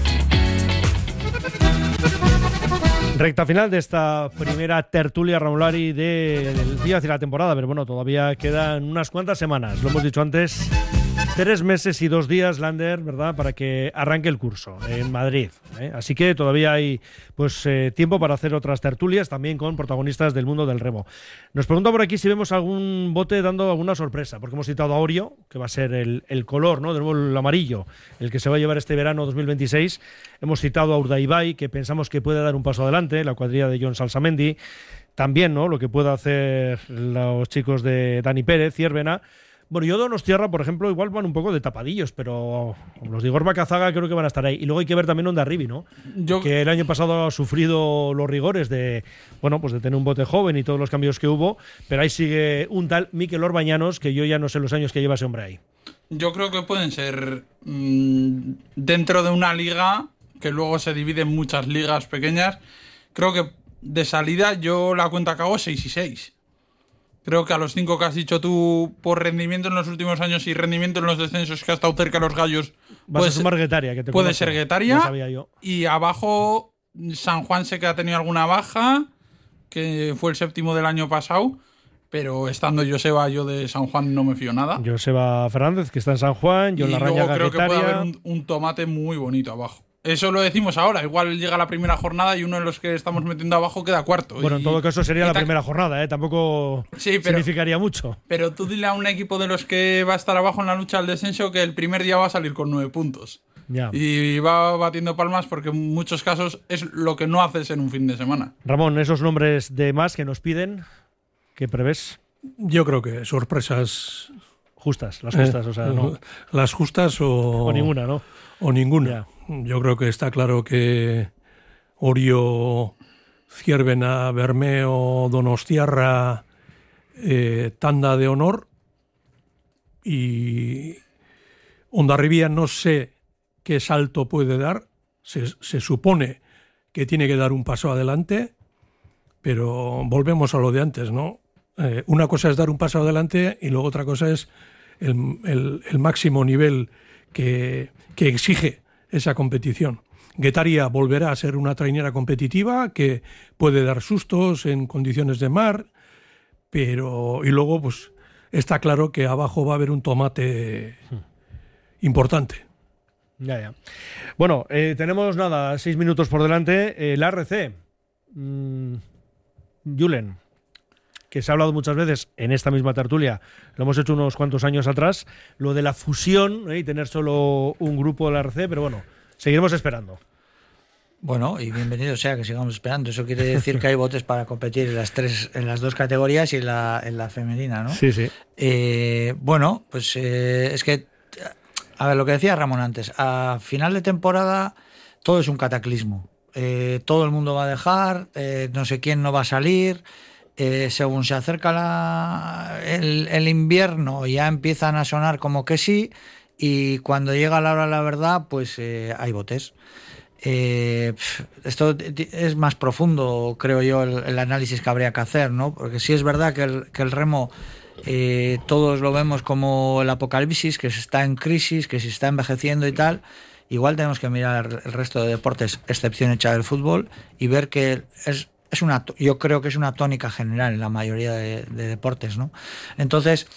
Recta final de esta primera tertulia Ramolari del día hacia la temporada, pero bueno, todavía quedan unas cuantas semanas, lo hemos dicho antes, 3 meses y 2 días, Lander, ¿verdad?, para que arranque el curso en Madrid, ¿eh? Así que todavía hay tiempo para hacer otras tertulias, también con protagonistas del mundo del remo. Nos pregunta por aquí si vemos algún bote dando alguna sorpresa, porque hemos citado a Orio, que va a ser el color, ¿no?, de nuevo el amarillo, el que se va a llevar este verano 2026. Hemos citado a Urdaibai, que pensamos que puede dar un paso adelante, la cuadrilla de Jon Salsamendi. También, ¿no?, lo que pueda hacer los chicos de Dani Pérez, Ciervena. Bueno, yo Donostierra, por ejemplo, igual van un poco de tapadillos, pero los de Igor Bacazaga creo que van a estar ahí. Y luego hay que ver también Hondarribi, ¿no? Que el año pasado ha sufrido los rigores de tener un bote joven y todos los cambios que hubo, pero ahí sigue un tal Mikel Orbañanos, que yo ya no sé los años que lleva ese hombre ahí. Yo creo que pueden ser dentro de una liga que luego se divide en muchas ligas pequeñas. Creo que de salida yo la cuenta que hago 6 y 6. Creo que a los 5 que has dicho tú, por rendimiento en los últimos años y rendimiento en los descensos que ha estado cerca de los gallos, puede ser Guetaria, puede ser Guetaria. Y abajo San Juan sé que ha tenido alguna baja, que fue el 7º del año pasado. pero estando Joseba, yo de San Juan no me fío nada. Joseba Fernández, que está en San Juan, John Y Larrañaga, luego creo que puede Getaria. haber un tomate muy bonito abajo. Eso lo decimos ahora. Igual llega la primera jornada y uno de los que estamos metiendo abajo queda cuarto. Bueno, en todo caso sería la tac- primera jornada, ¿eh? Tampoco Sí, pero- significaría mucho. Pero tú dile a un equipo de los que va a estar abajo en la lucha al descenso que el primer día va a salir con 9 puntos. Ya. Y va batiendo palmas porque en muchos casos es lo que no haces en un fin de semana. Ramón, esos nombres de más que nos piden, ¿qué prevés? Yo creo que sorpresas. Justas, las justas, o sea, no. Las justas O ninguna, ¿no? O ninguna. Yo creo que está claro que Orio, Ciervena, Bermeo, Donostiarra, tanda de honor. Y Hondarribia no sé qué salto puede dar. Se supone que tiene que dar un paso adelante, pero volvemos a lo de antes, ¿no? Una cosa es dar un paso adelante y luego otra cosa es el máximo nivel que exige esa competición. Guetaria volverá a ser una trainera competitiva que puede dar sustos en condiciones de mar, pero y luego pues está claro que abajo va a haber un tomate importante. Ya. Bueno, tenemos 6 minutos por delante. El ARC, Julen, que se ha hablado muchas veces en esta misma tertulia, lo hemos hecho unos cuantos años atrás, lo de la fusión y tener solo un grupo del ARC, pero bueno, seguiremos esperando. Bueno, y bienvenido sea que sigamos esperando. Eso quiere decir que hay botes para competir en las dos categorías y en la femenina, ¿no? Sí, sí. Bueno, pues es que, a ver, lo que decía Ramón antes, a final de temporada todo es un cataclismo. Todo el mundo va a dejar, no sé quién no va a salir. Según se acerca el invierno ya empiezan a sonar como que sí, y cuando llega la hora de la verdad pues hay botes. Esto es más profundo, creo yo, el análisis que habría que hacer, ¿no? Porque sí es verdad que el remo todos lo vemos como el apocalipsis, que se está en crisis, que se está envejeciendo y tal. Igual tenemos que mirar el resto de deportes, excepción hecha del fútbol, y ver que yo creo que es una tónica general en la mayoría de deportes, ¿no? Entonces,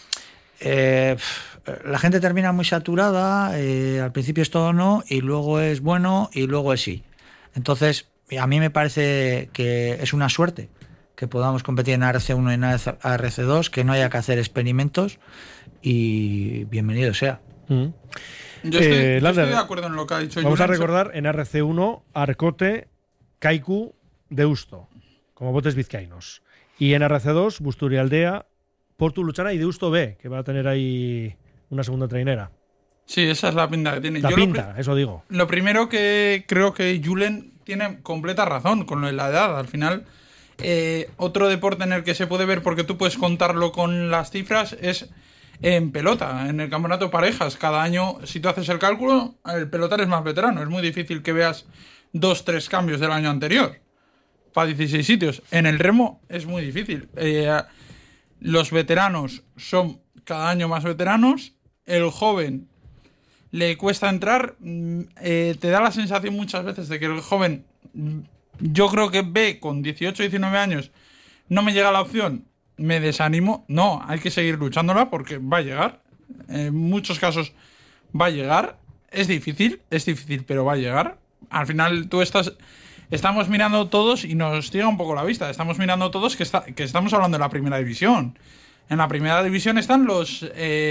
la gente termina muy saturada, al principio es todo no, y luego es bueno, y luego es sí. Entonces, a mí me parece que es una suerte que podamos competir en ARC1 y en ARC2, que no haya que hacer experimentos, y bienvenido sea. Yo estoy de acuerdo en lo que ha dicho Vamos Julen. a recordar en ARC1, Arcote, Kaiku, Deusto, como botes vizcaínos. Y en ARC2, Busturialdea, Portu Luchana y Deusto B, que va a tener ahí una segunda trainera. Sí, esa es la pinta que tiene. La pinta, eso digo. Lo primero que creo que Julen tiene completa razón con lo de la edad. Al final, otro deporte en el que se puede ver, porque tú puedes contarlo con las cifras, es en pelota, en el campeonato parejas. Cada año, si tú haces el cálculo, el pelotar es más veterano. Es muy difícil que veas 2-3 cambios del año anterior para 16 sitios. En el remo es muy difícil. Los veteranos son cada año más veteranos. El joven le cuesta entrar. Te da la sensación muchas veces de que el joven, yo creo que ve con 18, 19 años, no me llega la opción, me desanimo. No, hay que seguir luchándola porque va a llegar. En muchos casos va a llegar. Es difícil, pero va a llegar. Al final estamos mirando todos y nos tira un poco la vista. Estamos mirando todos que estamos hablando de la primera división. En la primera división están los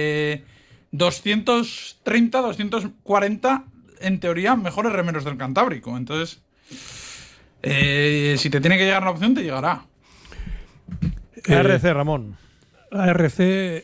230, 240, en teoría, mejores remeros del Cantábrico. Entonces, si te tiene que llegar la opción, te llegará. ARC, Ramón. ARC,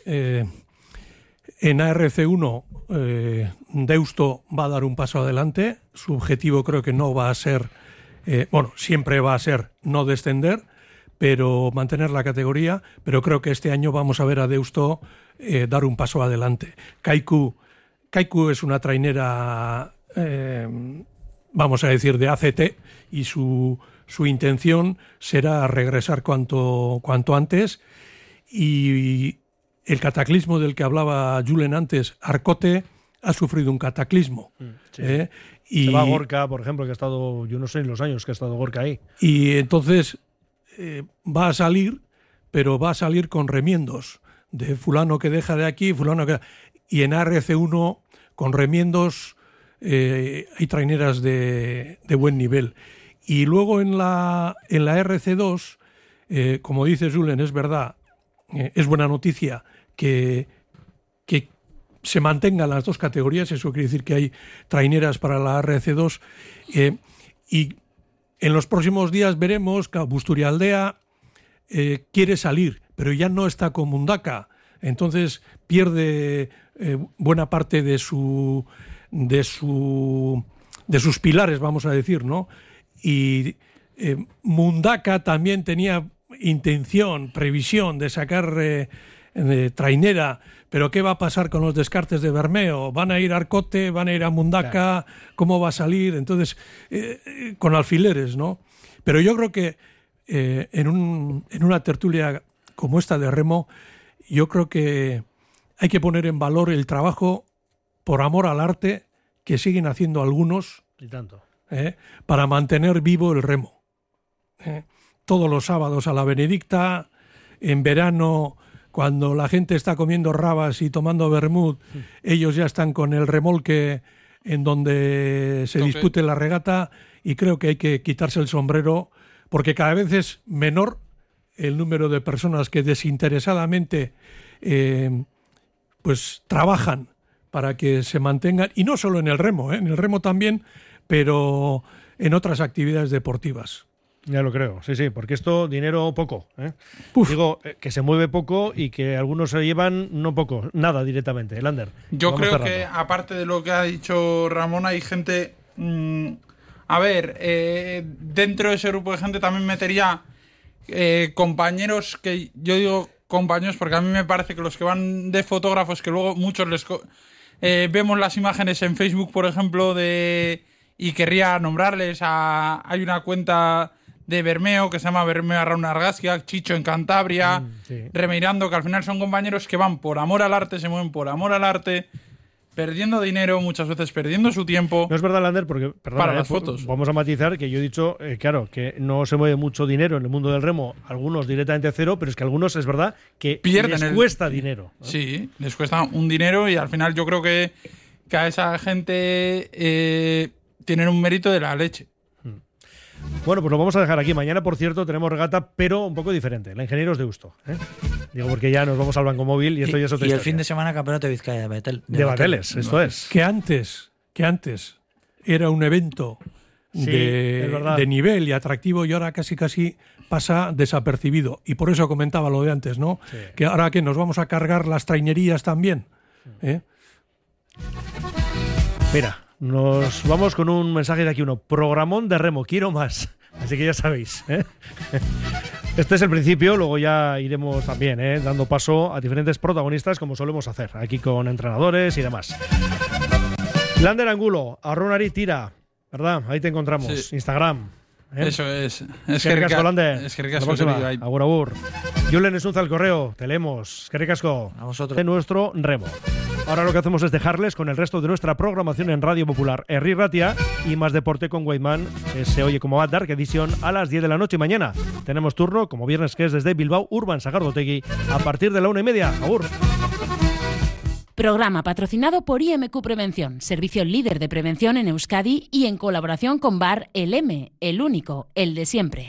en ARC1, Deusto va a dar un paso adelante. Su objetivo creo que no va a ser, siempre va a ser no descender, pero mantener la categoría. Pero creo que este año vamos a ver a Deusto dar un paso adelante. Kaiku es una trainera, vamos a decir, de ACT, y su intención será regresar cuanto antes. Y el cataclismo del que hablaba Julen antes, Arcote, ha sufrido un cataclismo. Sí. Se va a Gorka, por ejemplo, que ha estado, yo no sé en los años que ha estado Gorka ahí. Y entonces va a salir, pero va a salir con remiendos de fulano que deja de aquí, fulano que... Y en ARC1 con remiendos hay traineras de buen nivel. Y luego en la RC2, como dice Julen, es verdad, es buena noticia que se mantengan las dos categorías. Eso quiere decir que hay traineras para la RC2 y en los próximos días veremos que Busturialdea quiere salir, pero ya no está con Mundaka, entonces pierde buena parte de sus pilares, vamos a decir, ¿no? Y Mundaka también tenía intención, previsión de sacar trainera, pero ¿qué va a pasar con los descartes de Bermeo? ¿Van a ir a Arcote? ¿Van a ir a Mundaka? Claro. ¿Cómo va a salir? Entonces, con alfileres, ¿no? Pero yo creo que en una tertulia como esta de remo, yo creo que hay que poner en valor el trabajo por amor al arte que siguen haciendo algunos y tanto. Para mantener vivo el remo. Todos los sábados a la Benedicta, en verano, cuando la gente está comiendo rabas y tomando vermut, ellos ya están con el remolque en donde se dispute la regata, y creo que hay que quitarse el sombrero porque cada vez es menor el número de personas que desinteresadamente pues trabajan para que se mantengan, y no solo en el remo, en el remo también, pero en otras actividades deportivas. Ya lo creo, sí, porque esto dinero poco. Digo, que se mueve poco y que algunos se llevan no poco, nada directamente. Lander. Yo creo que, aparte de lo que ha dicho Ramón, hay gente... dentro de ese grupo de gente también metería compañeros, que yo digo compañeros porque a mí me parece que los que van de fotógrafos, que luego muchos les... vemos las imágenes en Facebook, por ejemplo, y querría nombrarles. Hay una cuenta de Bermeo que se llama Bermeo Arraun Argazkia, Chicho en Cantabria, Remeirando, que al final son compañeros que van por amor al arte, se mueven por amor al arte, perdiendo dinero, muchas veces perdiendo su tiempo. No es verdad, Lander, porque para las fotos. Vamos a matizar que yo he dicho, claro, que no se mueve mucho dinero en el mundo del remo, algunos directamente cero, pero es que algunos es verdad que les cuesta dinero. Sí, les cuesta un dinero, y al final yo creo que a esa gente tienen un mérito de la leche. Bueno, pues lo vamos a dejar aquí. Mañana, por cierto, tenemos regata, pero un poco diferente. La Ingenieros de Deusto. Digo, porque ya nos vamos al Banco Móvil y esto ya es otra historia. Y el fin de semana campeonato de Vizcaya de Batel. De Bateles, esto es. Que antes era un evento de nivel y atractivo, y ahora casi pasa desapercibido. Y por eso comentaba lo de antes, ¿no? Sí. Que ahora que nos vamos a cargar las trainerías también. Mira, nos vamos con un mensaje de aquí uno. Programón de remo, quiero más. Así que ya sabéis. Este es el principio, luego ya iremos también dando paso a diferentes protagonistas, como solemos hacer, aquí con entrenadores y demás. Lander Angulo, Arronari Tira, ¿verdad? Ahí te encontramos. Sí. Instagram. Eso es. Es que ricasco, Lander. Es que ricasco. Agur. Julen Esunza al correo. Te leemos. Es que ricasco. A vosotros. De nuestro remo. Ahora lo que hacemos es dejarles con el resto de nuestra programación en Radio Popular Herri Ratia y Más Deporte con Weidman, que se oye como Dark Edition a las 10 de la noche. Y mañana tenemos turno, como viernes, que es desde Bilbao, Urban Sagardotegui, a partir de la 1:30. Agur. Programa patrocinado por IMQ Prevención, servicio líder de prevención en Euskadi y en colaboración con Bar El M, el único, el de siempre.